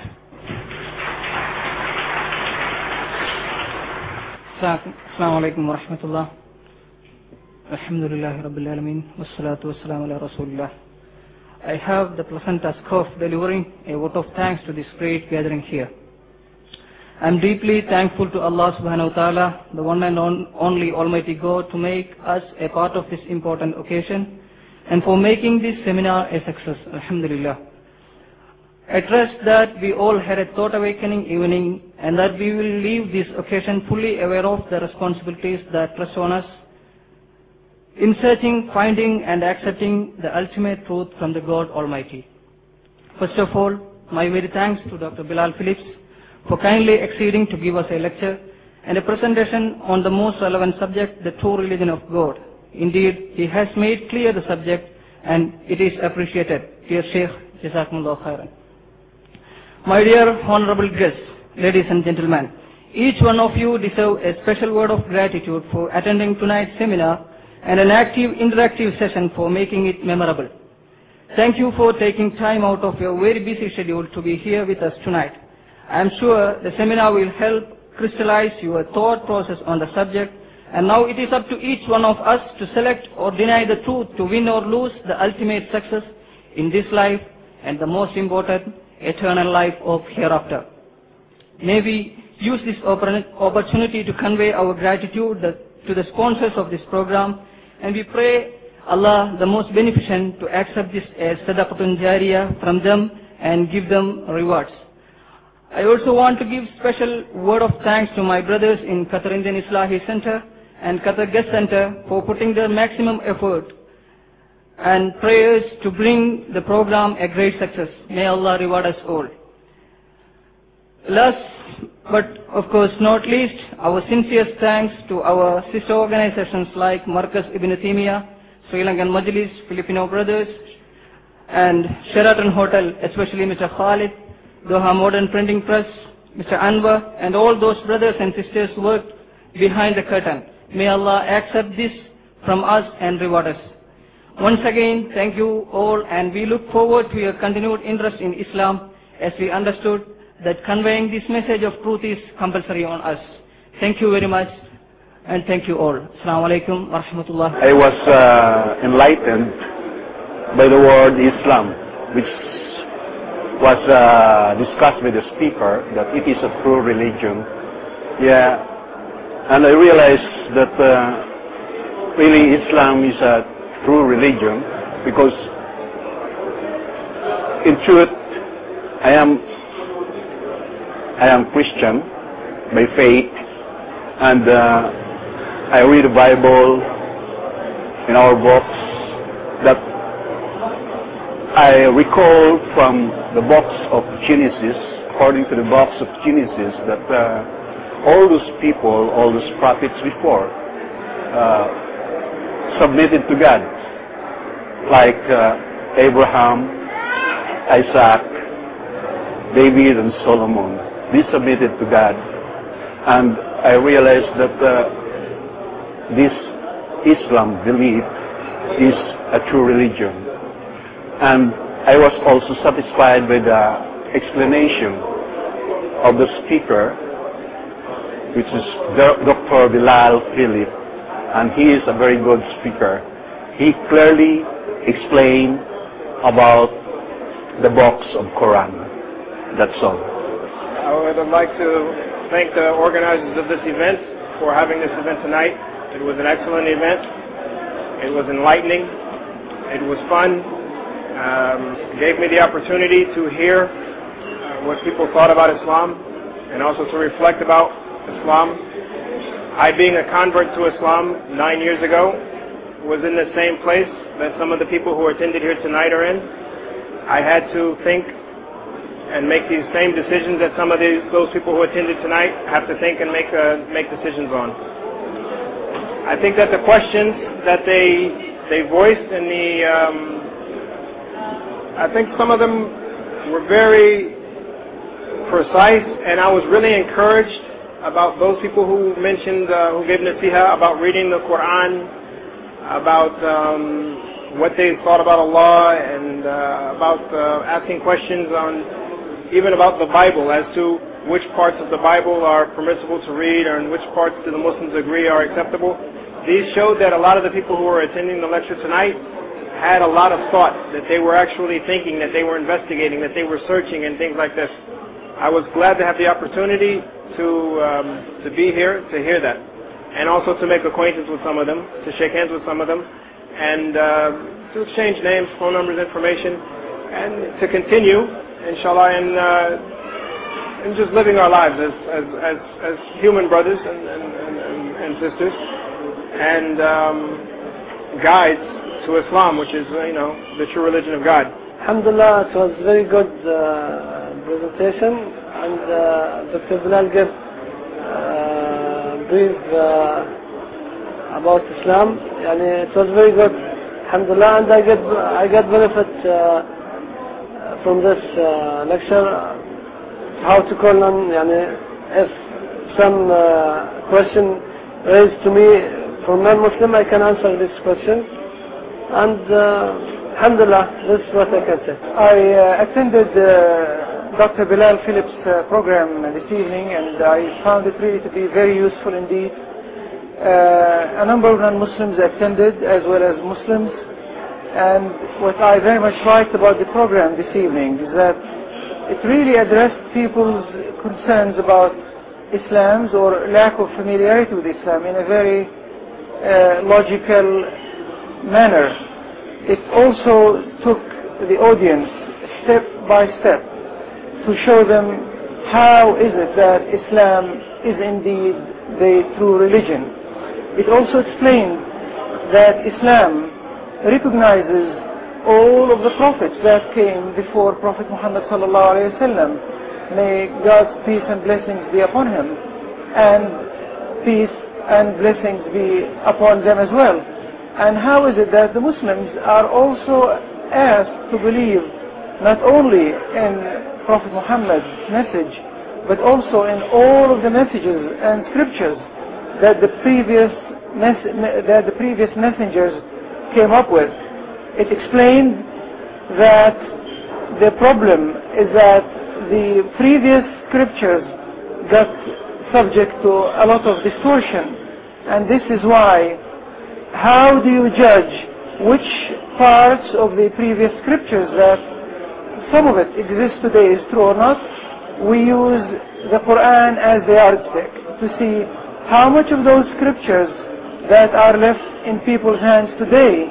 Assalamu alaikum wa rahmatullah. Alhamdulillah Rabbil Alameen. Wassalatu wassalamu ala Rasulullah. I have the pleasant task of delivering a vote of thanks to this great gathering here. I am deeply thankful to Allah subhanahu wa ta'ala, the one and only Almighty God, to make us a part of this important occasion and for making this seminar a success. Alhamdulillah. I trust that we all had a thought awakening evening and that we will leave this occasion fully aware of the responsibilities that rest on us in searching, finding and accepting the ultimate truth from the God Almighty. First of all, my very thanks to Doctor Bilal Phillips for kindly acceding to give us a lecture and a presentation on the most relevant subject, the true religion of God. Indeed, he has made clear the subject and it is appreciated. Dear Sheikh, Jazakumullah khairan. My dear honorable guests, ladies and gentlemen, each one of you deserve a special word of gratitude for attending tonight's seminar and an active interactive session for making it memorable. Thank you for taking time out of your very busy schedule to be here with us tonight. I am sure the seminar will help crystallize your thought process on the subject, and now it is up to each one of us to select or deny the truth to win or lose the ultimate success in this life and the most important, eternal life of hereafter. May we use this opportunity to convey our gratitude to the sponsors of this program, and we pray Allah, the most beneficent, to accept this as sadaqatun jariyah from them and give them rewards. I also want to give special word of thanks to my brothers in Qatar Indian Islahi Center and Qatar Guest Center for putting their maximum effort and prayers to bring the program a great success. May Allah reward us all. Last but of course not least, our sincerest thanks to our sister organizations like Markaz Ibn Taymiyyah, Sri Lankan Majlis, Filipino Brothers, and Sheraton Hotel, especially Mister Khalid, Doha Modern Printing Press, Mister Anwar, and all those brothers and sisters who worked behind the curtain. May Allah accept this from us and reward us. Once again, thank you all, and we look forward to your continued interest in Islam as we understood that conveying this message of truth is compulsory on us. Thank you very much, and thank you all. Assalamu alaikum wa rahmatullah. I was uh, enlightened by the word Islam, which was uh, discussed with the speaker, that it is a true religion. Yeah, and I realized that uh, really Islam is a true religion, because in truth I am I am Christian by faith, and uh, I read the Bible in our books that I recall from the box of Genesis, according to the box of Genesis, that uh, all those people, all those prophets before, uh, submitted to God, like uh, Abraham, Isaac, David, and Solomon. They submitted to God, and I realized that uh, this Islam belief is a true religion. And I was also satisfied with the explanation of the speaker, which is Doctor Bilal Phillips, and he is a very good speaker. He clearly explained about the box of Quran. That's all. I would like to thank the organizers of this event for having this event tonight. It was an excellent event. It was enlightening. It was fun. Um, it gave me the opportunity to hear uh, what people thought about Islam and also to reflect about Islam. I, being a convert to Islam nine years ago, was in the same place that some of the people who attended here tonight are in. I had to think and make these same decisions that some of these, those people who attended tonight have to think and make uh, make decisions on. I think that the questions that they they voiced in the, um, I think some of them were very precise, and I was really encouraged about those people who mentioned, uh, who gave nasiha about reading the Quran, about um, what they thought about Allah, and uh, about uh, asking questions on, even about the Bible, as to which parts of the Bible are permissible to read, and which parts do the Muslims agree are acceptable. These showed that a lot of the people who were attending the lecture tonight had a lot of thought, that they were actually thinking, that they were investigating, that they were searching, and things like this. I was glad to have the opportunity to um, to be here to hear that, and also to make acquaintance with some of them, to shake hands with some of them, and uh, to exchange names, phone numbers, information, and to continue, inshallah, in, uh, in just living our lives as as as, as human brothers and, and, and, and sisters, and um, guides to Islam, which is, you know, the true religion of God. Alhamdulillah, it was very good uh, presentation, and uh, Doctor Bilal gave uh, brief uh, about Islam. Yani, it was very good, Alhamdulillah, and I get I get benefit uh, from this uh, lecture. How to call on, yani, if some uh, question raised to me from non-Muslim, I can answer this question, and uh, alhamdulillah, this is what I can say. I uh, attended uh, Doctor Bilal Phillips' uh, program this evening, and I found it really to be very useful indeed. Uh, a number of non-Muslims attended, as well as Muslims, and what I very much liked about the program this evening is that it really addressed people's concerns about Islam's or lack of familiarity with Islam in a very uh, logical manner. It also took the audience step by step to show them how is it that Islam is indeed the true religion. It also explained that Islam recognizes all of the prophets that came before Prophet Muhammad sallallahu alaihi wasallam. May God's peace and blessings be upon him, and peace and blessings be upon them as well. And how is it that the Muslims are also asked to believe not only in Prophet Muhammad's message, but also in all of the messages and scriptures that the previous mes- that the previous messengers came up with? It explained that the problem is that the previous scriptures got subject to a lot of distortion, and this is why, how do you judge which parts of the previous scriptures that some of it exists today is true or not? We use the Quran as the yardstick to see how much of those scriptures that are left in people's hands today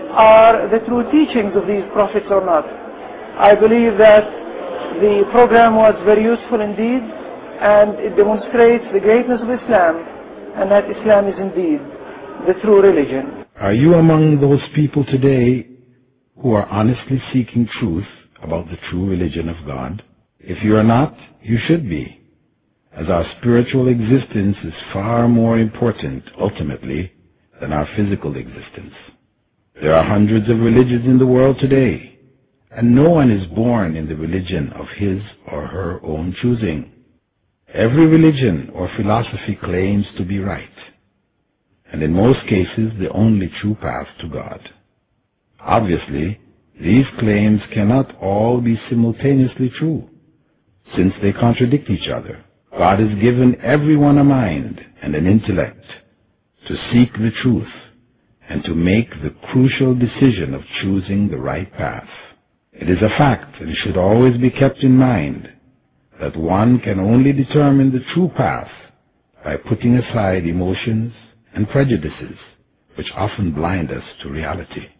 are the true teachings of these prophets or not. I believe that the program was very useful indeed, and it demonstrates the greatness of Islam, and that Islam is indeed the true religion. Are you among those people today who are honestly seeking truth about the true religion of God? If you are not, you should be, as our spiritual existence is far more important, ultimately, than our physical existence. There are hundreds of religions in the world today, and no one is born in the religion of his or her own choosing. Every religion or philosophy claims to be right, and in most cases the only true path to God. Obviously, these claims cannot all be simultaneously true, since they contradict each other. God has given everyone a mind and an intellect to seek the truth and to make the crucial decision of choosing the right path. It is a fact, and should always be kept in mind, that one can only determine the true path by putting aside emotions and prejudices, which often blind us to reality.